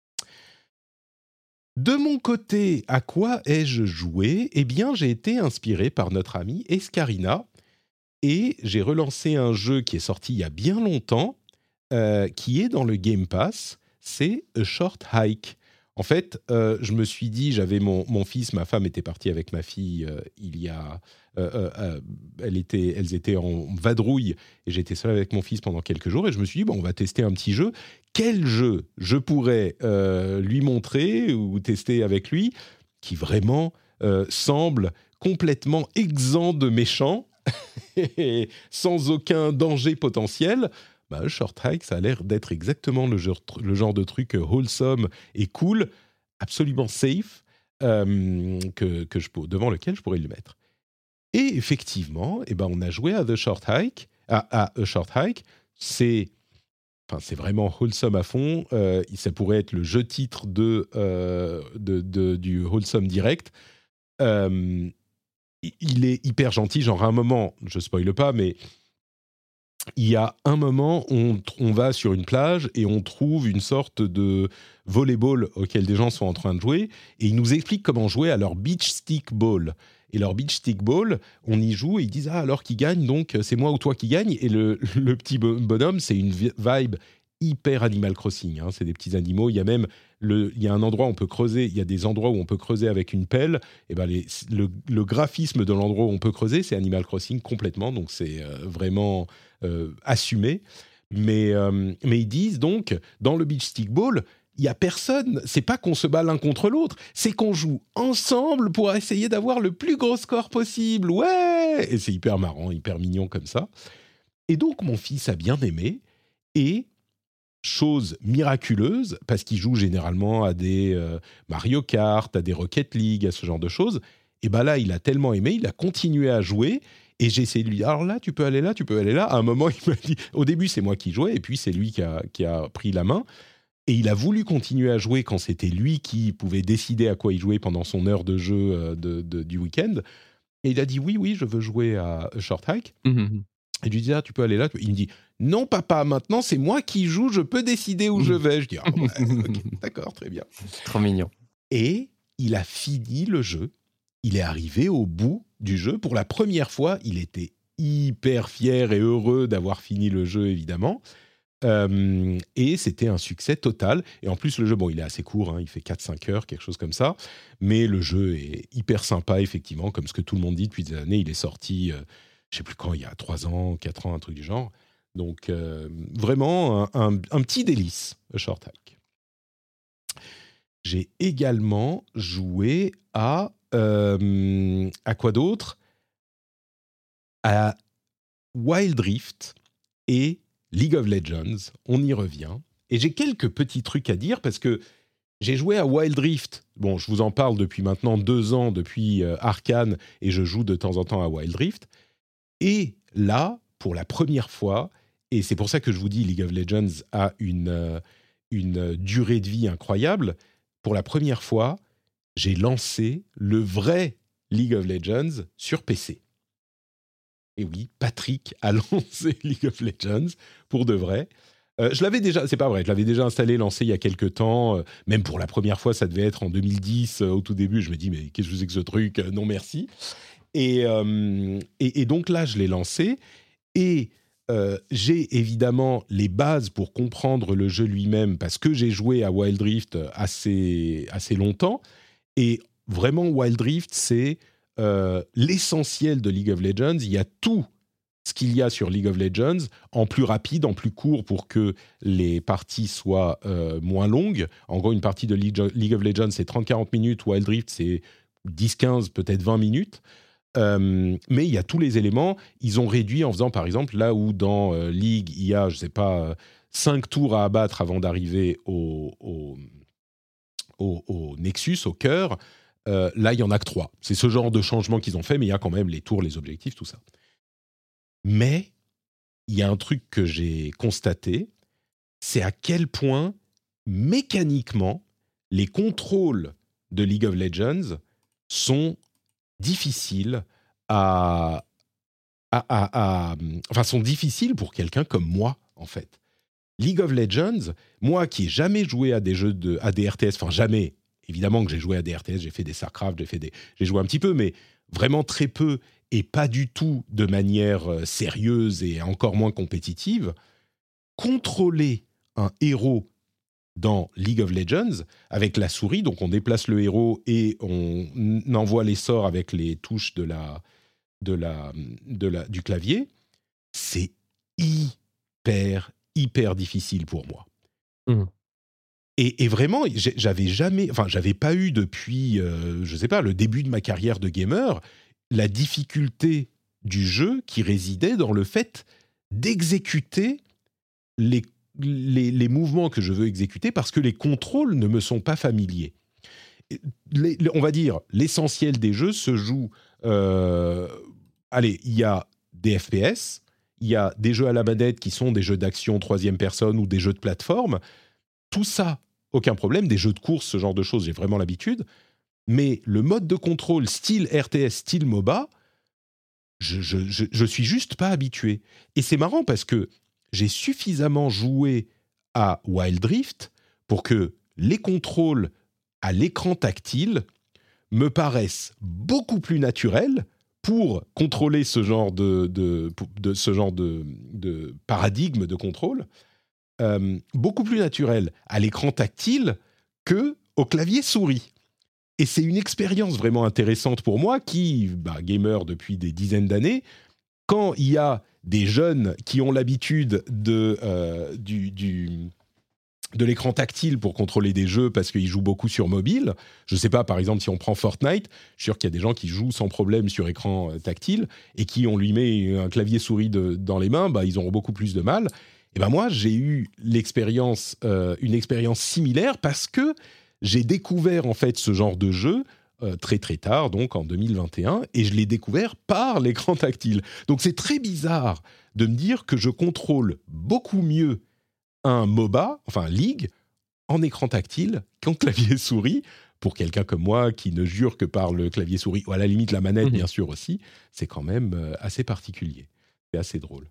De mon côté, à quoi ai-je joué ? Eh bien, j'ai été inspiré par notre amie Escarina, et j'ai relancé un jeu qui est sorti il y a bien longtemps, qui est dans le Game Pass, c'est A Short Hike. En fait, je me suis dit, j'avais mon fils, ma femme était partie avec ma fille il y a... elles étaient en vadrouille et j'étais seul avec mon fils pendant quelques jours et je me suis dit, bon, on va tester un petit jeu. Quel jeu je pourrais lui montrer ou tester avec lui qui vraiment semble complètement exempt de méchants et sans aucun danger potentiel ? Short Hike, ça a l'air d'être exactement le genre de truc wholesome et cool, absolument safe, devant lequel je pourrais le mettre. Et effectivement, on a joué à A Short Hike. C'est vraiment wholesome à fond. Ça pourrait être le jeu titre du wholesome direct. Il est hyper gentil, genre à un moment, je spoile pas, mais il y a un moment, on va sur une plage et on trouve une sorte de volleyball auquel des gens sont en train de jouer et ils nous expliquent comment jouer à leur beach stick ball. Et leur beach stick ball, on y joue et ils disent « Ah, alors qui gagne, donc c'est moi ou toi qui gagne ?» Et le petit bonhomme, c'est une vibe hyper Animal Crossing. Hein. C'est des petits animaux. Il y a même il y a un endroit où on peut creuser. Il y a des endroits où on peut creuser avec une pelle. Et le graphisme de l'endroit où on peut creuser, c'est Animal Crossing complètement. Donc c'est vraiment assumé. Mais ils disent donc dans le beach stick ball, il y a personne. C'est pas qu'on se bat l'un contre l'autre. C'est qu'on joue ensemble pour essayer d'avoir le plus gros score possible. Ouais. Et c'est hyper marrant, hyper mignon comme ça. Et donc mon fils a bien aimé et chose miraculeuse, parce qu'il joue généralement à des Mario Kart, à des Rocket League, à ce genre de choses, et là, il a tellement aimé, il a continué à jouer, et j'ai essayé de lui dire, alors là, tu peux aller là, tu peux aller là. À un moment, il m'a dit, au début, c'est moi qui jouais, et puis c'est lui qui a pris la main, et il a voulu continuer à jouer quand c'était lui qui pouvait décider à quoi il jouait pendant son heure de jeu du week-end, et il a dit, oui, je veux jouer à Short Hike. Et je lui dis, tu peux aller là. Il me dit, non, papa, maintenant, c'est moi qui joue, je peux décider où je vais. Je dis, okay, d'accord, très bien. Trop mignon. Et il a fini le jeu. Il est arrivé au bout du jeu. Pour la première fois, il était hyper fier et heureux d'avoir fini le jeu, évidemment. Et c'était un succès total. Et en plus, le jeu, il est assez court, hein, il fait 4-5 heures, quelque chose comme ça. Mais le jeu est hyper sympa, effectivement, comme ce que tout le monde dit depuis des années. Il est sorti... je ne sais plus quand, il y a 3 ans, 4 ans, un truc du genre. Donc, vraiment un petit délice, Short Hike. J'ai également joué à quoi d'autre ? À Wild Rift et League of Legends. On y revient. Et j'ai quelques petits trucs à dire parce que j'ai joué à Wild Rift. Bon, je vous en parle depuis maintenant 2 ans, depuis Arcane, et je joue de temps en temps à Wild Rift. Et là, pour la première fois, et c'est pour ça que je vous dis League of Legends a une durée de vie incroyable, pour la première fois, j'ai lancé le vrai League of Legends sur PC. Et oui, Patrick a lancé League of Legends pour de vrai. Je l'avais déjà, c'est pas vrai, je l'avais déjà installé, lancé il y a quelques temps. Même pour la première fois, ça devait être en 2010, au tout début. Je me dis, mais qu'est-ce que c'est que ce truc ? Non, merci. Et donc là, je l'ai lancé. Et j'ai évidemment les bases pour comprendre le jeu lui-même, parce que j'ai joué à Wild Rift assez longtemps. Et vraiment, Wild Rift, c'est l'essentiel de League of Legends. Il y a tout ce qu'il y a sur League of Legends en plus rapide, en plus court, pour que les parties soient moins longues. En gros, une partie de League of Legends, c'est 30-40 minutes. Wild Rift, c'est 10-15, peut-être 20 minutes. Mais il y a tous les éléments. Ils ont réduit en faisant, par exemple, là où dans League, il y a, je ne sais pas, 5 tours à abattre avant d'arriver au Nexus, au cœur. Là, il y en a que 3. C'est ce genre de changement qu'ils ont fait, mais il y a quand même les tours, les objectifs, tout ça. Mais il y a un truc que j'ai constaté, c'est à quel point, mécaniquement, les contrôles de League of Legends sont difficiles sont difficiles pour quelqu'un comme moi, en fait. League of Legends, moi qui n'ai jamais joué à des jeux à des RTS, enfin jamais, évidemment que j'ai joué à des RTS, j'ai fait des StarCraft, j'ai joué un petit peu, mais vraiment très peu, et pas du tout de manière sérieuse et encore moins compétitive. Contrôler un héros dans League of Legends avec la souris, donc on déplace le héros et on envoie les sorts avec les touches du clavier, c'est hyper difficile pour moi. Et vraiment, j'avais pas eu depuis, je sais pas, le début de ma carrière de gamer, la difficulté du jeu qui résidait dans le fait d'exécuter les mouvements que je veux exécuter parce que les contrôles ne me sont pas familiers. On va dire, l'essentiel des jeux se joue... il y a des FPS, il y a des jeux à la manette qui sont des jeux d'action troisième personne ou des jeux de plateforme. Tout ça, aucun problème. Des jeux de course, ce genre de choses, j'ai vraiment l'habitude. Mais le mode de contrôle style RTS, style MOBA, je suis juste pas habitué. Et c'est marrant parce que j'ai suffisamment joué à Wild Rift pour que les contrôles à l'écran tactile me paraissent beaucoup plus naturels pour contrôler ce genre de paradigme de contrôle, beaucoup plus naturel à l'écran tactile qu'au clavier souris. Et c'est une expérience vraiment intéressante pour moi qui, gamer depuis des dizaines d'années, quand il y a des jeunes qui ont l'habitude de l'écran tactile pour contrôler des jeux parce qu'ils jouent beaucoup sur mobile. Je ne sais pas, par exemple, si on prend Fortnite, je suis sûr qu'il y a des gens qui jouent sans problème sur écran tactile et qui, on lui met un clavier souris dans les mains, ils auront beaucoup plus de mal. Et moi, j'ai eu une expérience similaire parce que j'ai découvert en fait ce genre de jeu très très tard, donc en 2021, et je l'ai découvert par l'écran tactile. Donc c'est très bizarre de me dire que je contrôle beaucoup mieux un MOBA, enfin League, en écran tactile qu'en clavier souris. Pour quelqu'un comme moi qui ne jure que par le clavier souris, ou à la limite la manette bien sûr aussi, c'est quand même assez particulier. C'est assez drôle.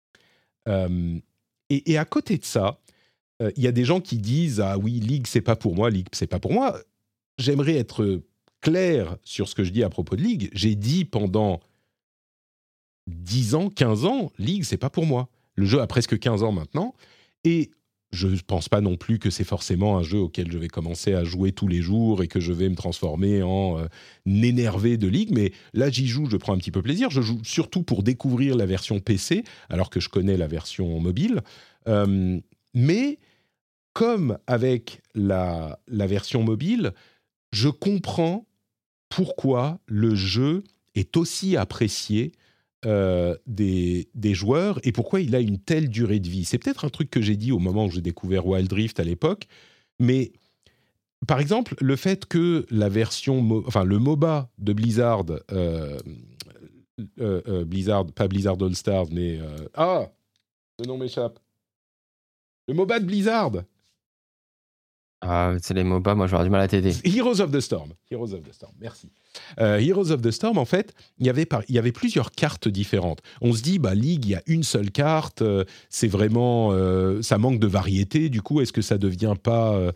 Et à côté de ça, il y a des gens qui disent « Ah oui, League, c'est pas pour moi, League, c'est pas pour moi ». J'aimerais être clair sur ce que je dis à propos de League. J'ai dit pendant 10 ans, 15 ans, League, c'est pas pour moi. Le jeu a presque 15 ans maintenant. Et je ne pense pas non plus que c'est forcément un jeu auquel je vais commencer à jouer tous les jours et que je vais me transformer en énervé de League. Mais là, j'y joue, je prends un petit peu plaisir. Je joue surtout pour découvrir la version PC, alors que je connais la version mobile. Mais comme avec la version mobile, je comprends pourquoi le jeu est aussi apprécié des joueurs et pourquoi il a une telle durée de vie. C'est peut-être un truc que j'ai dit au moment où j'ai découvert Wild Rift à l'époque, mais par exemple, le fait que la version, le MOBA de Blizzard, Blizzard, pas Blizzard All Stars, mais le nom m'échappe. Le MOBA de Blizzard. Ah, c'est les MOBA, moi j'aurais du mal à t'aider. Heroes of the Storm, merci. Heroes of the Storm, en fait, il y avait plusieurs cartes différentes. On se dit, League, il y a une seule carte, c'est vraiment, ça manque de variété. Du coup, est-ce que ça devient pas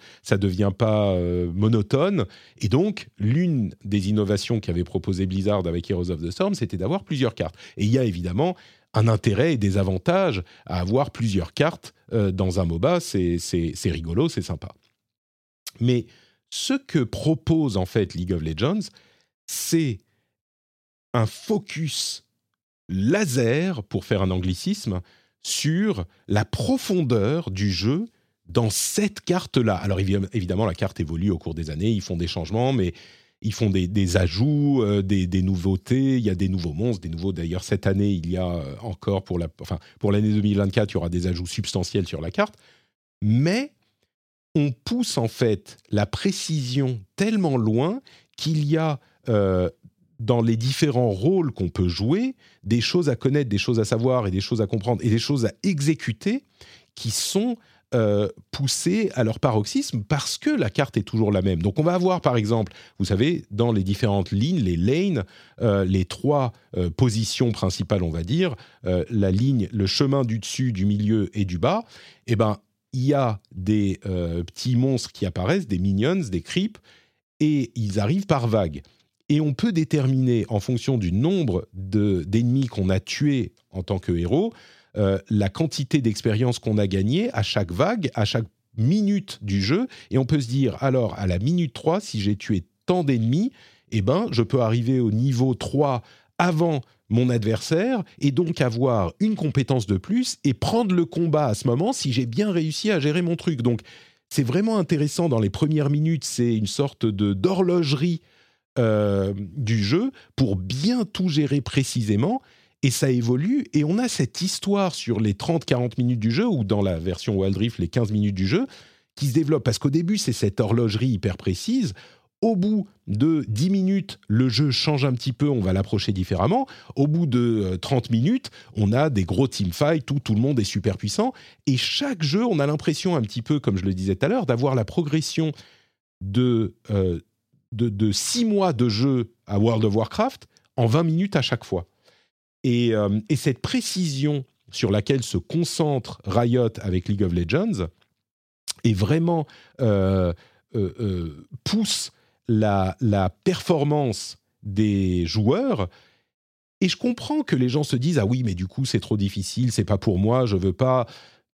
monotone? Et donc, l'une des innovations qu'avait proposé Blizzard avec Heroes of the Storm, c'était d'avoir plusieurs cartes. Et il y a évidemment un intérêt et des avantages à avoir plusieurs cartes dans un MOBA. C'est rigolo, c'est sympa. Mais ce que propose en fait League of Legends, c'est un focus laser, pour faire un anglicisme, sur la profondeur du jeu dans cette carte-là. Alors évidemment, la carte évolue au cours des années, ils font des changements, mais ils font des ajouts, des nouveautés, il y a des nouveaux monstres, d'ailleurs cette année, il y a encore, pour l'année 2024, il y aura des ajouts substantiels sur la carte, mais on pousse en fait la précision tellement loin qu'il y a dans les différents rôles qu'on peut jouer des choses à connaître, des choses à savoir et des choses à comprendre et des choses à exécuter qui sont poussées à leur paroxysme parce que la carte est toujours la même. Donc on va avoir par exemple, vous savez, dans les différentes lignes, les lanes, les trois positions principales on va dire, la ligne, le chemin du dessus, du milieu et du bas, il y a des petits monstres qui apparaissent, des minions, des creeps, et ils arrivent par vagues. Et on peut déterminer, en fonction du nombre d'ennemis qu'on a tués en tant que héros, la quantité d'expérience qu'on a gagnée à chaque vague, à chaque minute du jeu. Et on peut se dire, alors, à la minute 3, si j'ai tué tant d'ennemis, je peux arriver au niveau 3 avant mon adversaire et donc avoir une compétence de plus et prendre le combat à ce moment si j'ai bien réussi à gérer mon truc. Donc, c'est vraiment intéressant dans les premières minutes, c'est une sorte d'horlogerie du jeu pour bien tout gérer précisément et ça évolue et on a cette histoire sur les 30-40 minutes du jeu ou dans la version Wild Rift, les 15 minutes du jeu qui se développe parce qu'au début, c'est cette horlogerie hyper précise. Au bout de 10 minutes, le jeu change un petit peu, on va l'approcher différemment. Au bout de 30 minutes, on a des gros teamfights où tout le monde est super puissant. Et chaque jeu, on a l'impression un petit peu, comme je le disais tout à l'heure, d'avoir la progression de 6 mois de jeu à World of Warcraft en 20 minutes à chaque fois. Et cette précision sur laquelle se concentre Riot avec League of Legends est vraiment pousse la performance des joueurs. Et je comprends que les gens se disent « Ah oui, mais du coup, c'est trop difficile, c'est pas pour moi, je veux pas... »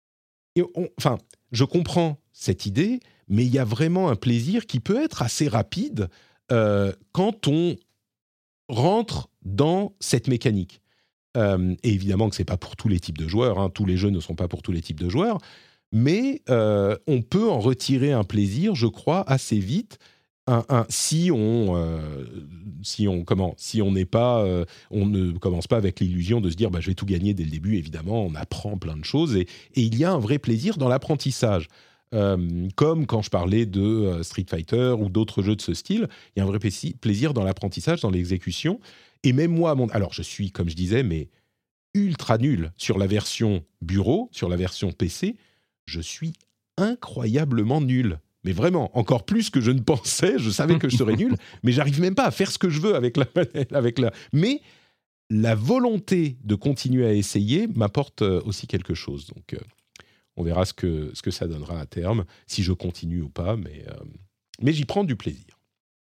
je comprends cette idée, mais il y a vraiment un plaisir qui peut être assez rapide quand on rentre dans cette mécanique. Et évidemment que c'est pas pour tous les types de joueurs, hein, tous les jeux ne sont pas pour tous les types de joueurs, mais on peut en retirer un plaisir, je crois, assez vite, si on ne commence pas avec l'illusion de se dire je vais tout gagner dès le début. Évidemment, on apprend plein de choses et il y a un vrai plaisir dans l'apprentissage. Comme quand je parlais de Street Fighter ou d'autres jeux de ce style, il y a un vrai plaisir dans l'apprentissage, dans l'exécution. Et même moi, alors je suis, comme je disais, mais ultra nul sur la version bureau, sur la version PC. Je suis incroyablement nul. Mais vraiment, encore plus que je ne pensais. Je savais que je serais nul, mais j'arrive même pas à faire ce que je veux avec la manette. Mais la volonté de continuer à essayer m'apporte aussi quelque chose. Donc, on verra ce que ça donnera à terme, si je continue ou pas. Mais j'y prends du plaisir.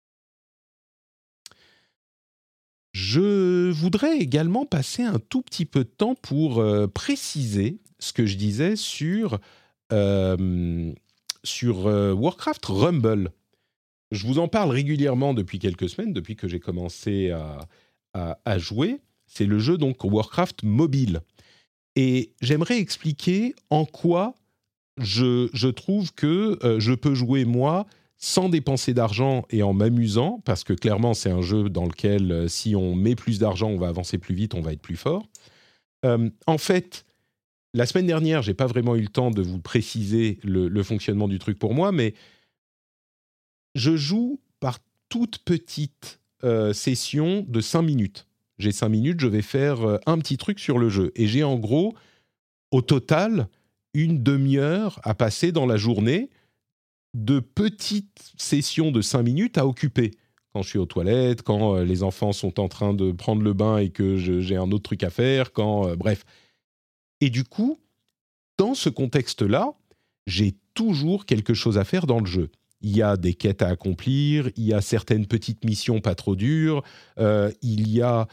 Je voudrais également passer un tout petit peu de temps pour préciser ce que je disais sur Warcraft Rumble. Je vous en parle régulièrement depuis quelques semaines, depuis que j'ai commencé à jouer. C'est le jeu donc Warcraft mobile. Et j'aimerais expliquer en quoi je trouve que je peux jouer moi sans dépenser d'argent et en m'amusant, parce que clairement c'est un jeu dans lequel si on met plus d'argent, on va avancer plus vite, on va être plus fort. En fait, la semaine dernière, j'ai pas vraiment eu le temps de vous préciser le fonctionnement du truc pour moi, mais je joue par toute petite session de 5 minutes. J'ai 5 minutes, je vais faire un petit truc sur le jeu. Et j'ai en gros, au total, une demi-heure à passer dans la journée de petites sessions de 5 minutes à occuper. Quand je suis aux toilettes, quand les enfants sont en train de prendre le bain et que j'ai un autre truc à faire, bref. Et du coup, dans ce contexte-là, j'ai toujours quelque chose à faire dans le jeu. Il y a des quêtes à accomplir, il y a certaines petites missions pas trop dures, il y a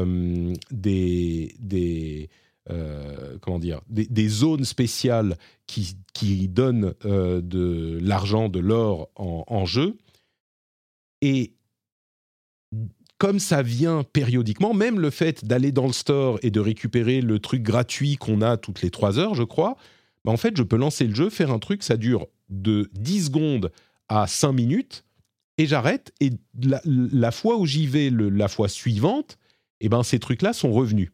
des zones spéciales qui donnent de l'argent, de l'or en jeu. Et comme ça vient périodiquement, même le fait d'aller dans le store et de récupérer le truc gratuit qu'on a toutes les 3 heures, je crois, en fait, je peux lancer le jeu, faire un truc, ça dure de 10 secondes à 5 minutes, et j'arrête, et la fois où j'y vais, la fois suivante, ces trucs-là sont revenus.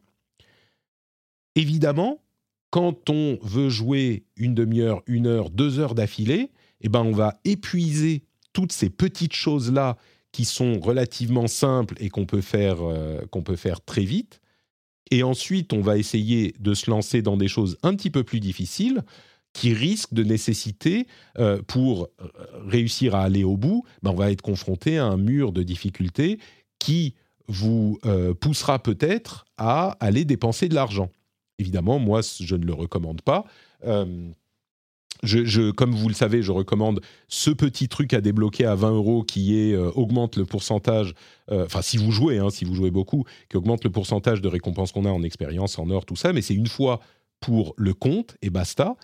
Évidemment, quand on veut jouer une demi-heure, 1 heure, 2 heures d'affilée, on va épuiser toutes ces petites choses-là qui sont relativement simples et qu'on peut faire très vite. Et ensuite, on va essayer de se lancer dans des choses un petit peu plus difficiles qui risquent de nécessiter, pour réussir à aller au bout, on va être confronté à un mur de difficulté qui vous poussera peut-être à aller dépenser de l'argent. Évidemment, moi, je ne le recommande pas. Comme vous le savez, je recommande ce petit truc à débloquer à 20 € qui augmente le pourcentage, si vous jouez beaucoup, qui augmente le pourcentage de récompenses qu'on a en expérience, en or, tout ça, mais c'est une fois pour le compte et basta.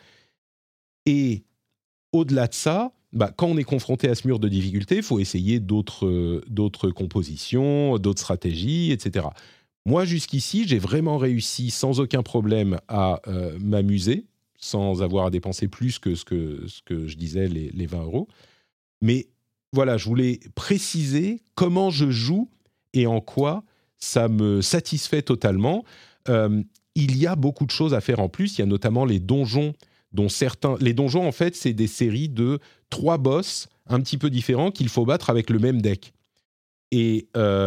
Et au-delà de ça, quand on est confronté à ce mur de difficulté, il faut essayer d'autres compositions, d'autres stratégies, etc. Moi, jusqu'ici, j'ai vraiment réussi sans aucun problème à m'amuser, sans avoir à dépenser plus que ce que je disais, les 20 €. Mais voilà, je voulais préciser comment je joue et en quoi ça me satisfait totalement. Il y a beaucoup de choses à faire en plus. Il y a notamment les donjons, les donjons, en fait, c'est des séries de 3 boss un petit peu différents qu'il faut battre avec le même deck. Et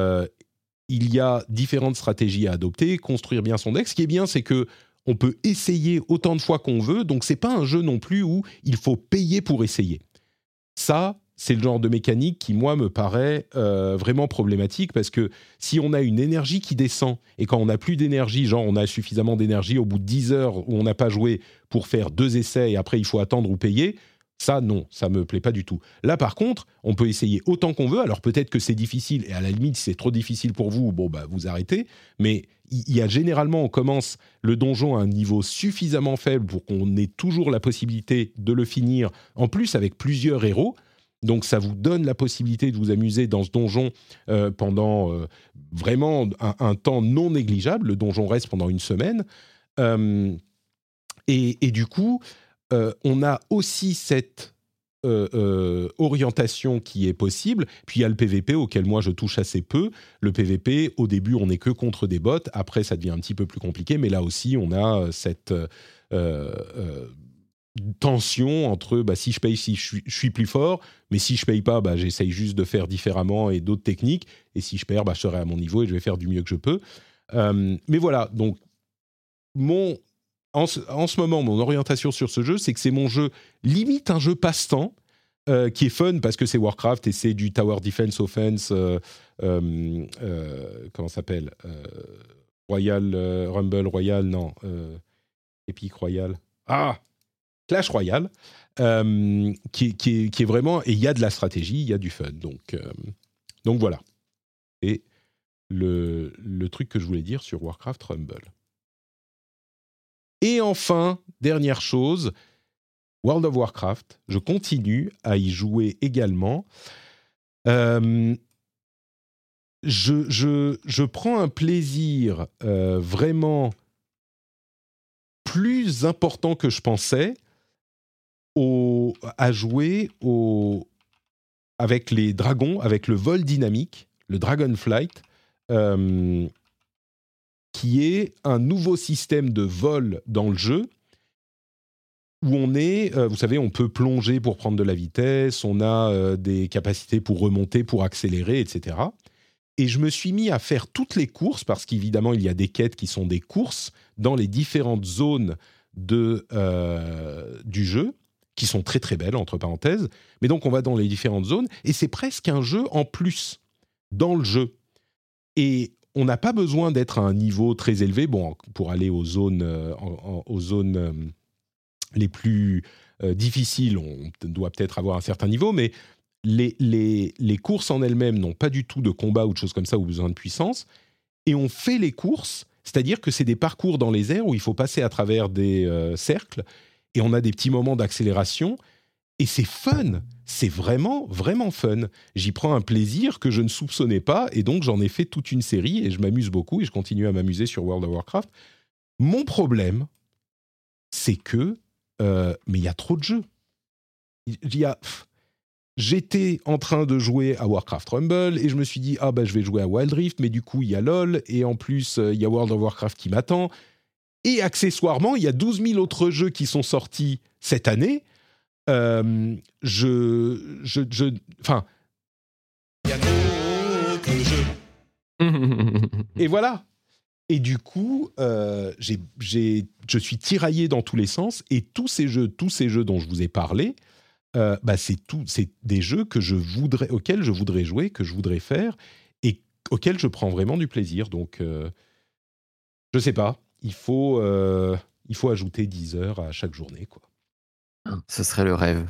il y a différentes stratégies à adopter, construire bien son deck. Ce qui est bien, c'est que on peut essayer autant de fois qu'on veut, donc c'est pas un jeu non plus où il faut payer pour essayer. Ça, c'est le genre de mécanique qui, moi, me paraît vraiment problématique, parce que si on a une énergie qui descend, et quand on n'a plus d'énergie, genre on a suffisamment d'énergie au bout de 10 heures où on n'a pas joué pour faire 2 essais, et après il faut attendre ou payer, ça, non, ça me plaît pas du tout. Là, par contre, on peut essayer autant qu'on veut. Alors peut-être que c'est difficile, et à la limite, si c'est trop difficile pour vous, vous arrêtez. Mais il y a généralement, on commence le donjon à un niveau suffisamment faible pour qu'on ait toujours la possibilité de le finir, en plus avec plusieurs héros. Donc ça vous donne la possibilité de vous amuser dans ce donjon pendant vraiment un temps non négligeable. Le donjon reste pendant 1 semaine. Et du coup, on a aussi cette orientation qui est possible. Puis il y a le PVP auquel moi je touche assez peu. Le PVP, au début, on n'est que contre des bots. Après, ça devient un petit peu plus compliqué. Mais là aussi, on a cette tension entre si je paye, si je suis plus fort. Mais si je paye pas, j'essaye juste de faire différemment et d'autres techniques. Et si je perds, je serai à mon niveau et je vais faire du mieux que je peux. Mais voilà, donc en ce moment, mon orientation sur ce jeu, c'est que c'est mon jeu, limite un jeu passe-temps, qui est fun parce que c'est Warcraft et c'est du Tower Defense Offense, comment ça s'appelle, Royal, Rumble Royal, non, Epic Royal, Clash Royale, qui est vraiment, et il y a de la stratégie, il y a du fun, donc voilà. Et le truc que je voulais dire sur Warcraft Rumble. Et enfin, dernière chose, World of Warcraft. Je continue à y jouer également. Je prends un plaisir vraiment plus important que je pensais à jouer avec les dragons, avec le vol dynamique, le Dragonflight, qui est un nouveau système de vol dans le jeu, où on est, vous savez, on peut plonger pour prendre de la vitesse, on a des capacités pour remonter, pour accélérer, etc. Et je me suis mis à faire toutes les courses, parce qu'évidemment, il y a des quêtes qui sont des courses dans les différentes zones du jeu, qui sont très très belles, entre parenthèses. Mais donc, on va dans les différentes zones, et c'est presque un jeu en plus dans le jeu. Et on n'a pas besoin d'être à un niveau très élevé, bon, pour aller aux zones, les plus difficiles, on doit peut-être avoir un certain niveau, mais les courses en elles-mêmes n'ont pas du tout de combat ou de choses comme ça ou besoin de puissance. Et on fait les courses, c'est-à-dire que c'est des parcours dans les airs où il faut passer à travers des cercles et on a des petits moments d'accélération. Et c'est fun, c'est vraiment, vraiment fun. J'y prends un plaisir que je ne soupçonnais pas et donc j'en ai fait toute une série et je m'amuse beaucoup et je continue à m'amuser sur World of Warcraft. Mon problème, c'est que mais il y a trop de jeux. J'étais en train de jouer à Warcraft Rumble et je me suis dit je vais jouer à Wild Rift, mais du coup il y a LoL et en plus il y a World of Warcraft qui m'attend et accessoirement il y a 12 000 autres jeux qui sont sortis cette année. Il y a d'autres jeux. Et voilà. Et du coup, je suis tiraillé dans tous les sens. Et tous ces jeux dont je vous ai parlé, c'est des jeux auxquels je voudrais jouer, que je voudrais faire, et auxquels je prends vraiment du plaisir. Donc, je sais pas. Il faut ajouter 10 heures à chaque journée, quoi. Ce serait le rêve.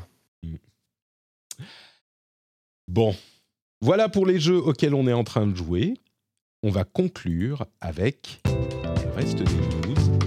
Bon, voilà pour les jeux auxquels on est en train de jouer. On va conclure avec le reste des news.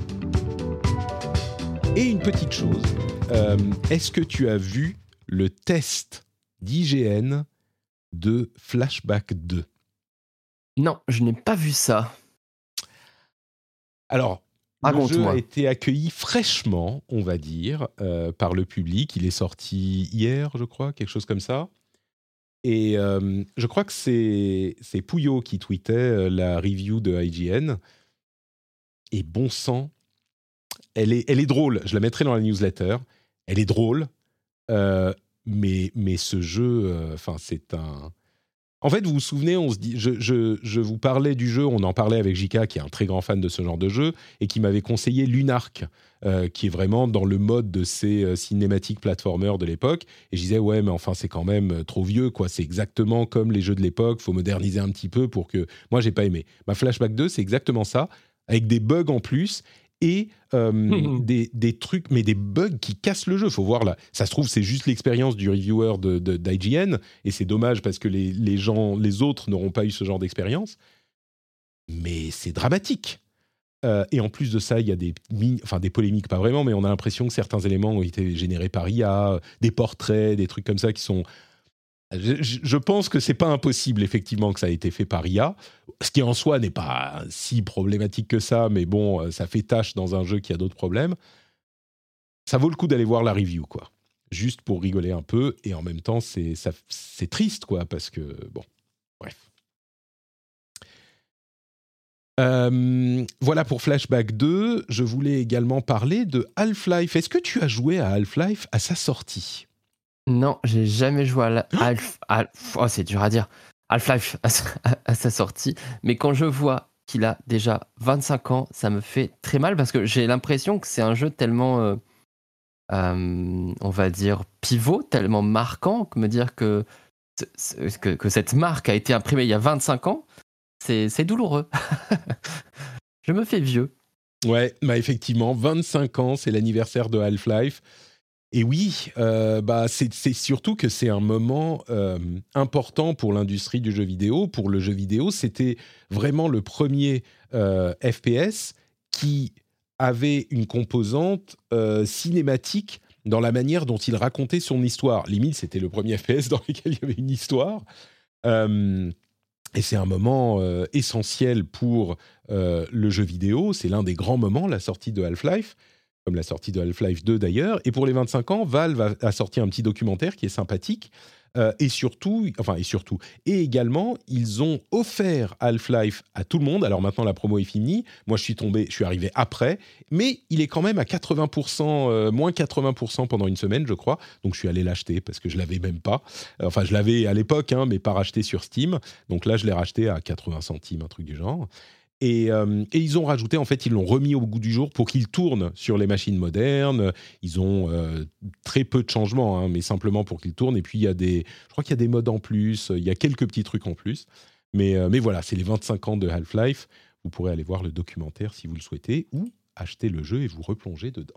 Et une petite chose, est-ce que tu as vu le test d'IGN de Flashback 2 ? Non, je n'ai pas vu ça. Alors, le jeu a été accueilli fraîchement, on va dire, par le public. Il est sorti hier, je crois, quelque chose comme ça. Et je crois que c'est Pouillot qui tweetait la review de IGN. Et bon sang, elle est drôle. Je la mettrai dans la newsletter. Elle est drôle, mais ce jeu, c'est un... En fait, vous vous souvenez, je vous parlais du jeu, on en parlait avec Jika, qui est un très grand fan de ce genre de jeu, et qui m'avait conseillé Lunark, qui est vraiment dans le mode de ces cinématiques platformers de l'époque. Et je disais, ouais, mais enfin, c'est quand même trop vieux, quoi. C'est exactement comme les jeux de l'époque, il faut moderniser un petit peu pour que... Moi, j'ai pas aimé. Flashback 2, c'est exactement ça, avec des bugs en plus, et des trucs, mais des bugs qui cassent le jeu. Faut voir là. Ça se trouve, c'est juste l'expérience du reviewer d'IGN, et c'est dommage parce que les autres n'auront pas eu ce genre d'expérience. Mais c'est dramatique. Et en plus de ça, il y a des polémiques, pas vraiment, mais on a l'impression que certains éléments ont été générés par IA, des portraits, des trucs comme ça qui sont... Je pense que c'est pas impossible, effectivement, que ça a été fait par IA, ce qui en soi n'est pas si problématique que ça, mais bon, ça fait tâche dans un jeu qui a d'autres problèmes. Ça vaut le coup d'aller voir la review, quoi. Juste pour rigoler un peu, et en même temps, c'est triste, quoi, parce que, bon, bref. Voilà pour Flashback 2. Je voulais également parler de Half-Life. Est-ce que tu as joué à Half-Life à sa sortie ? Non, j'ai jamais joué à c'est dur à dire. Half-Life à sa sortie. Mais quand je vois qu'il a déjà 25 ans, ça me fait très mal parce que j'ai l'impression que c'est un jeu tellement, on va dire, pivot, tellement marquant, que me dire que cette marque a été imprimée il y a 25 ans, c'est douloureux. Je me fais vieux. Ouais, effectivement, 25 ans, c'est l'anniversaire de Half-Life. Et oui, c'est surtout que c'est un moment important pour l'industrie du jeu vidéo. Pour le jeu vidéo, c'était vraiment le premier FPS qui avait une composante cinématique dans la manière dont il racontait son histoire. Limite, c'était le premier FPS dans lequel il y avait une histoire. Et c'est un moment essentiel pour le jeu vidéo. C'est l'un des grands moments, la sortie de Half-Life, comme la sortie de Half-Life 2 d'ailleurs. Et pour les 25 ans, Valve a sorti un petit documentaire qui est sympathique. Et également, ils ont offert Half-Life à tout le monde. Alors maintenant, la promo est finie. Moi, je suis arrivé après, mais il est quand même à 80%, moins 80% pendant une semaine, je crois. Donc, je suis allé l'acheter parce que je l'avais même pas. Enfin, je l'avais à l'époque, mais pas racheté sur Steam. Donc là, je l'ai racheté à 80 centimes, un truc du genre. Et ils ont rajouté, en fait, ils l'ont remis au goût du jour pour qu'il tourne sur les machines modernes. Ils ont très peu de changements, mais simplement pour qu'il tourne. Et puis, je crois qu'il y a des modes en plus, il y a quelques petits trucs en plus. Mais voilà, c'est les 25 ans de Half-Life. Vous pourrez aller voir le documentaire si vous le souhaitez, ou acheter le jeu et vous replonger dedans.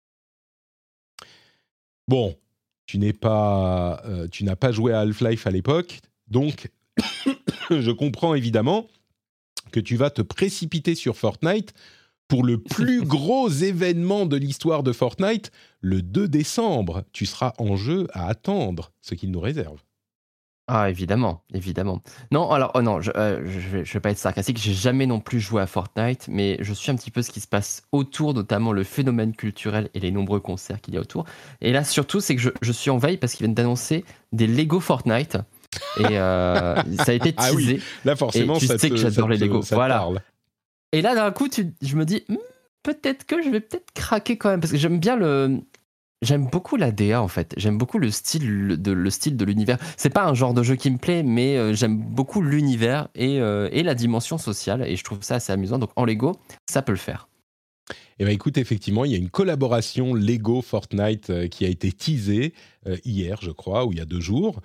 Bon, tu n'as pas joué à Half-Life à l'époque, donc je comprends évidemment que tu vas te précipiter sur Fortnite pour le plus gros événement de l'histoire de Fortnite, le 2 décembre. Tu seras en jeu à attendre ce qu'il nous réserve. Ah, évidemment, évidemment. Non, alors, non, je vais pas être sarcastique, j'ai jamais non plus joué à Fortnite, mais je suis un petit peu ce qui se passe autour, notamment le phénomène culturel et les nombreux concerts qu'il y a autour. Et là, surtout, c'est que je suis en veille parce qu'ils viennent d'annoncer des Lego Fortnite. Et ça a été teasé. Ah oui, là forcément, et tu sais que j'adore les Lego. Voilà. Parle. Et là, d'un coup, je me dis, peut-être que je vais craquer quand même, parce que j'aime beaucoup la DA en fait. J'aime beaucoup le style de l'univers. C'est pas un genre de jeu qui me plaît, mais j'aime beaucoup l'univers et la dimension sociale, et je trouve ça assez amusant. Donc en Lego, ça peut le faire. Eh bien, écoute, effectivement, il y a une collaboration Lego Fortnite qui a été teasée hier, je crois, ou il y a 2 jours.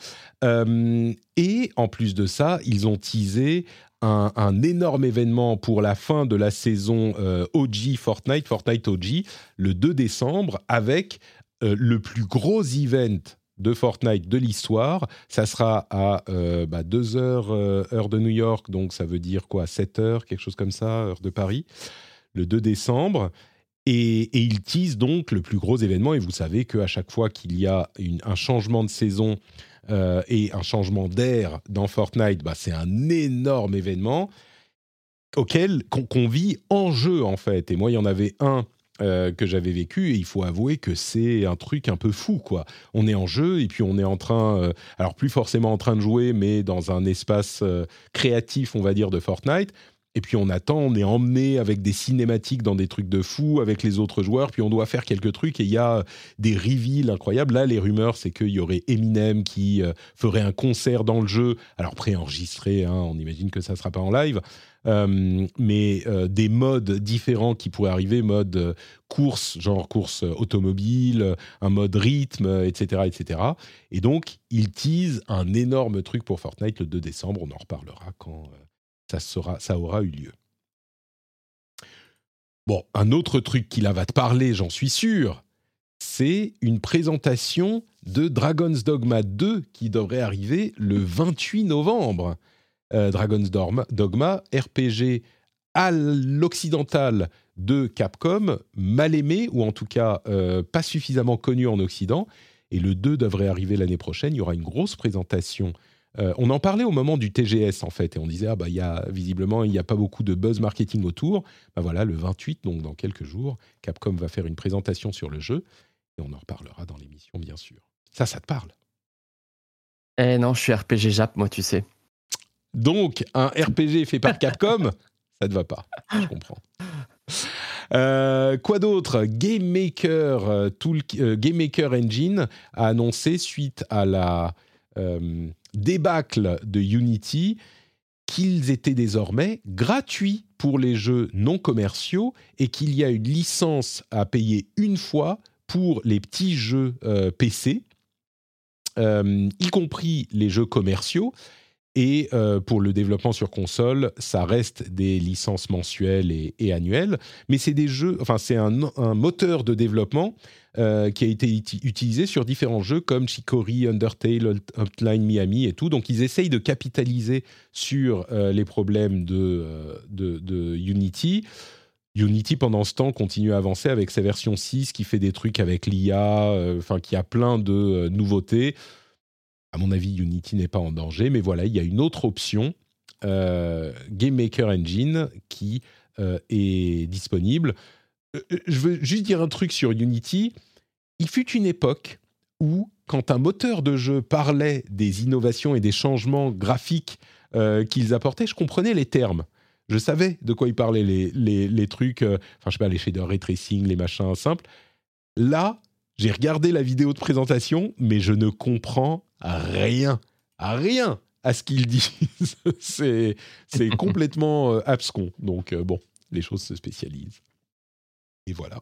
Et en plus de ça, ils ont teasé un énorme événement pour la fin de la saison OG Fortnite OG, le 2 décembre, avec le plus gros event de Fortnite de l'histoire. Ça sera à 2 heures, heure de New York, donc ça veut dire quoi, 7 heures, quelque chose comme ça, heure de Paris, le 2 décembre. Et ils teasent donc le plus gros événement. Et vous savez qu'à chaque fois qu'il y a un changement de saison et un changement d'ère dans Fortnite, c'est un énorme événement qu'on vit en jeu, en fait. Et moi, il y en avait un que j'avais vécu, et il faut avouer que c'est un truc un peu fou, quoi. On est en jeu, et puis on est en train... alors, plus forcément en train de jouer, mais dans un espace créatif, on va dire, de Fortnite. Et puis on attend, on est emmené avec des cinématiques dans des trucs de fou avec les autres joueurs, puis on doit faire quelques trucs et il y a des reveals incroyables. Là, les rumeurs, c'est qu'il y aurait Eminem qui ferait un concert dans le jeu, alors préenregistré, on imagine que ça ne sera pas en live, mais des modes différents qui pourraient arriver, mode course, genre course automobile, un mode rythme, etc., etc. Et donc, ils teasent un énorme truc pour Fortnite le 2 décembre, on en reparlera quand... ça aura eu lieu. Bon, un autre truc qui là va te parler, j'en suis sûr, c'est une présentation de Dragon's Dogma 2 qui devrait arriver le 28 novembre. Dragon's Dogma, RPG à l'occidental de Capcom, mal aimé, ou en tout cas pas suffisamment connu en Occident. Et le 2 devrait arriver l'année prochaine. Il y aura une grosse présentation. On en parlait au moment du TGS, en fait, et on disait, visiblement, il n'y a pas beaucoup de buzz marketing autour. Voilà, le 28, donc dans quelques jours, Capcom va faire une présentation sur le jeu, et on en reparlera dans l'émission, bien sûr. Ça te parle ? Eh non, je suis RPG Jap, moi, tu sais. Donc, un RPG fait par Capcom, ça te va pas, je comprends. Quoi d'autre ? Game Maker Engine a annoncé, suite à la... débâcle de Unity, qu'ils étaient désormais gratuits pour les jeux non commerciaux et qu'il y a une licence à payer une fois pour les petits jeux PC, y compris les jeux commerciaux. Et pour le développement sur console, ça reste des licences mensuelles et annuelles, mais c'est des jeux, c'est un moteur de développement qui a été utilisé sur différents jeux comme Chicory, Undertale, Hotline Miami et tout. Donc ils essayent de capitaliser sur les problèmes de Unity. Unity, pendant ce temps, continue à avancer avec sa version 6 qui fait des trucs avec l'IA, qui a plein de nouveautés. À mon avis, Unity n'est pas en danger, mais voilà, il y a une autre option, Game Maker Engine, qui est disponible. Je veux juste dire un truc sur Unity. Il fut une époque où, quand un moteur de jeu parlait des innovations et des changements graphiques qu'ils apportaient, je comprenais les termes. Je savais de quoi ils parlaient, les trucs, je sais pas, les shaders ray tracing, les machins simples. Là, j'ai regardé la vidéo de présentation, mais je ne comprends rien à ce qu'ils disent. c'est complètement abscon. Donc, les choses se spécialisent. Et voilà.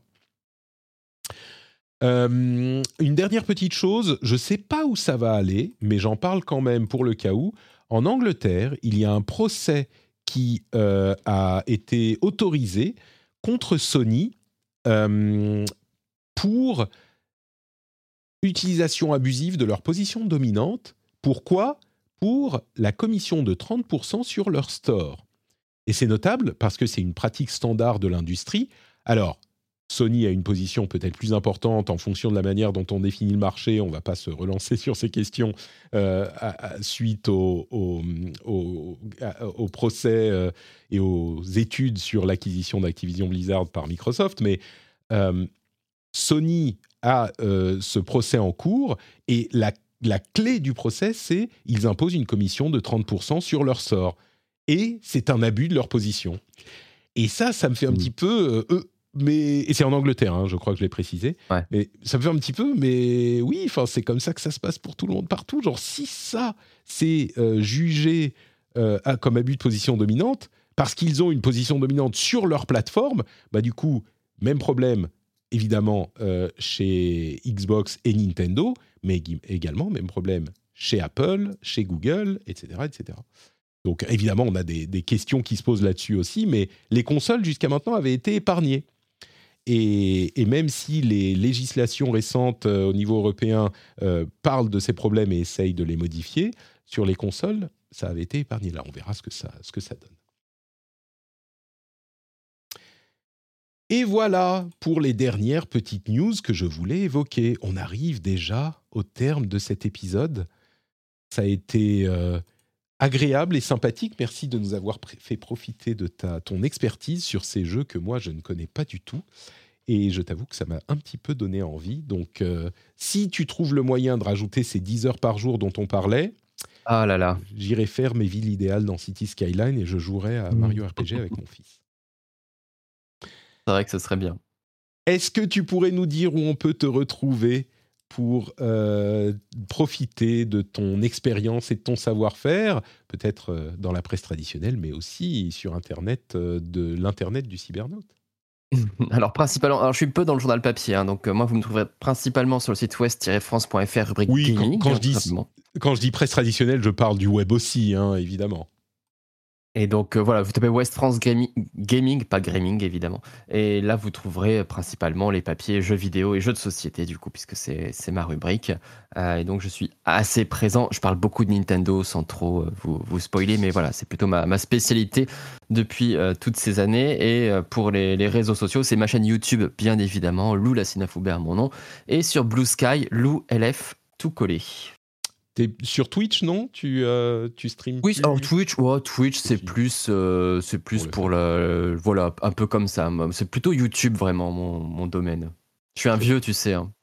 Une dernière petite chose, je ne sais pas où ça va aller, mais j'en parle quand même pour le cas où. En Angleterre, il y a un procès qui a été autorisé contre Sony pour utilisation abusive de leur position dominante. Pourquoi ? Pour la commission de 30% sur leur store. Et c'est notable parce que c'est une pratique standard de l'industrie. Alors, Sony a une position peut-être plus importante en fonction de la manière dont on définit le marché. On ne va pas se relancer sur ces questions suite au procès et aux études sur l'acquisition d'Activision Blizzard par Microsoft. Mais Sony a ce procès en cours et la clé du procès, c'est qu'ils imposent une commission de 30% sur leur sort. Et c'est un abus de leur position. Et ça me fait un petit peu... et c'est en Angleterre, hein, je crois que je l'ai précisé. Ouais. Mais ça me fait un petit peu, mais oui, c'est comme ça que ça se passe pour tout le monde partout. Genre, si ça, c'est jugé comme abus de position dominante, parce qu'ils ont une position dominante sur leur plateforme, bah du coup, même problème, évidemment, chez Xbox et Nintendo, mais également même problème chez Apple, chez Google, etc., etc. Donc, évidemment, on a des questions qui se posent là-dessus aussi, mais les consoles, jusqu'à maintenant, avaient été épargnées. Et même si les législations récentes au niveau européen parlent de ces problèmes et essayent de les modifier, sur les consoles, ça avait été épargné. Là, on verra ce que ça donne. Et voilà pour les dernières petites news que je voulais évoquer. On arrive déjà au terme de cet épisode. Ça a été agréable et sympathique. Merci de nous avoir fait profiter de ton expertise sur ces jeux que moi, je ne connais pas du tout. Et je t'avoue que ça m'a un petit peu donné envie. Donc, si tu trouves le moyen de rajouter ces 10 heures par jour dont on parlait, ah là là, j'irai faire mes villes idéales dans City Skyline et je jouerai à Mario RPG avec mon fils. C'est vrai que ce serait bien. Est-ce que tu pourrais nous dire où on peut te retrouver pour profiter de ton expérience et de ton savoir-faire, peut-être dans la presse traditionnelle, mais aussi sur Internet, de l'Internet du cybernaute? Alors, principalement, je suis peu dans le journal papier, hein, donc moi, vous me trouverez principalement sur le site ouest-france.fr, rubrique Oui, gaming. quand je dis presse traditionnelle, je parle du web aussi, hein, évidemment. Et donc voilà, vous tapez West France Gaming, pas Gaming évidemment. Et là, vous trouverez principalement les papiers jeux vidéo et jeux de société, du coup, puisque c'est ma rubrique. Et donc, je suis assez présent. Je parle beaucoup de Nintendo sans trop vous spoiler, mais voilà, c'est plutôt ma spécialité depuis toutes ces années. Et pour les réseaux sociaux, c'est ma chaîne YouTube, bien évidemment, Lou Lassina Foubert, mon nom. Et sur Blue Sky, Lou LF, tout collé. T'es sur Twitch, non ? Tu streames? Oui, alors Twitch, c'est plus pour voilà, un peu comme ça. C'est plutôt YouTube vraiment mon domaine. Je suis un vieux, tu sais. Hein.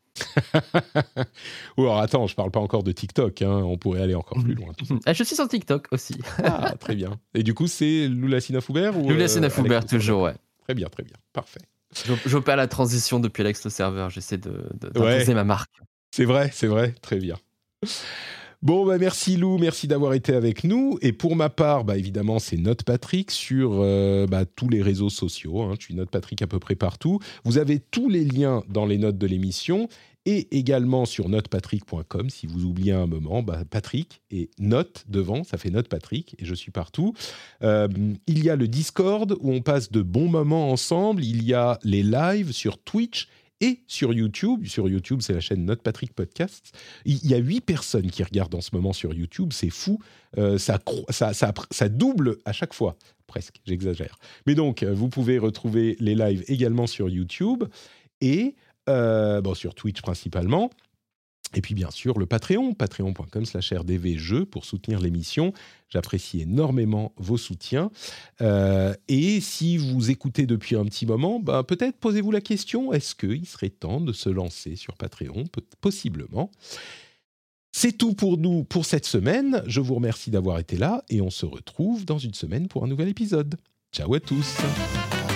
Ou alors attends, je parle pas encore de TikTok. Hein, on pourrait aller encore plus loin. Je suis sur TikTok aussi. Ah, très bien. Et du coup, c'est Lou Lassina Foubert ou Lou Lassina Foubert toujours, ouais. Très bien, parfait. J'opère la transition depuis Alex le serveur. J'essaie d'imposer ma marque. C'est vrai, très bien. Bon, merci Lou, merci d'avoir été avec nous. Et pour ma part, évidemment, c'est NotePatrick sur tous les réseaux sociaux. Hein. Je suis NotePatrick à peu près partout. Vous avez tous les liens dans les notes de l'émission et également sur notepatrick.com. Si vous oubliez un moment, Patrick et Note devant, ça fait NotePatrick et je suis partout. Il y a le Discord où on passe de bons moments ensemble. Il y a les lives sur Twitch et sur YouTube. Sur YouTube, c'est la chaîne Note Patrick Podcast. Il y a 8 personnes qui regardent en ce moment sur YouTube. C'est fou. Ça double à chaque fois. Presque, j'exagère. Mais donc, vous pouvez retrouver les lives également sur YouTube et sur Twitch principalement. Et puis bien sûr le Patreon, patreon.com/rdvjeux pour soutenir l'émission. J'apprécie énormément vos soutiens. Et si vous écoutez depuis un petit moment, peut-être posez-vous la question, est-ce qu'il serait temps de se lancer sur Patreon ? Possiblement. C'est tout pour nous pour cette semaine. Je vous remercie d'avoir été là et on se retrouve dans une semaine pour un nouvel épisode. Ciao à tous.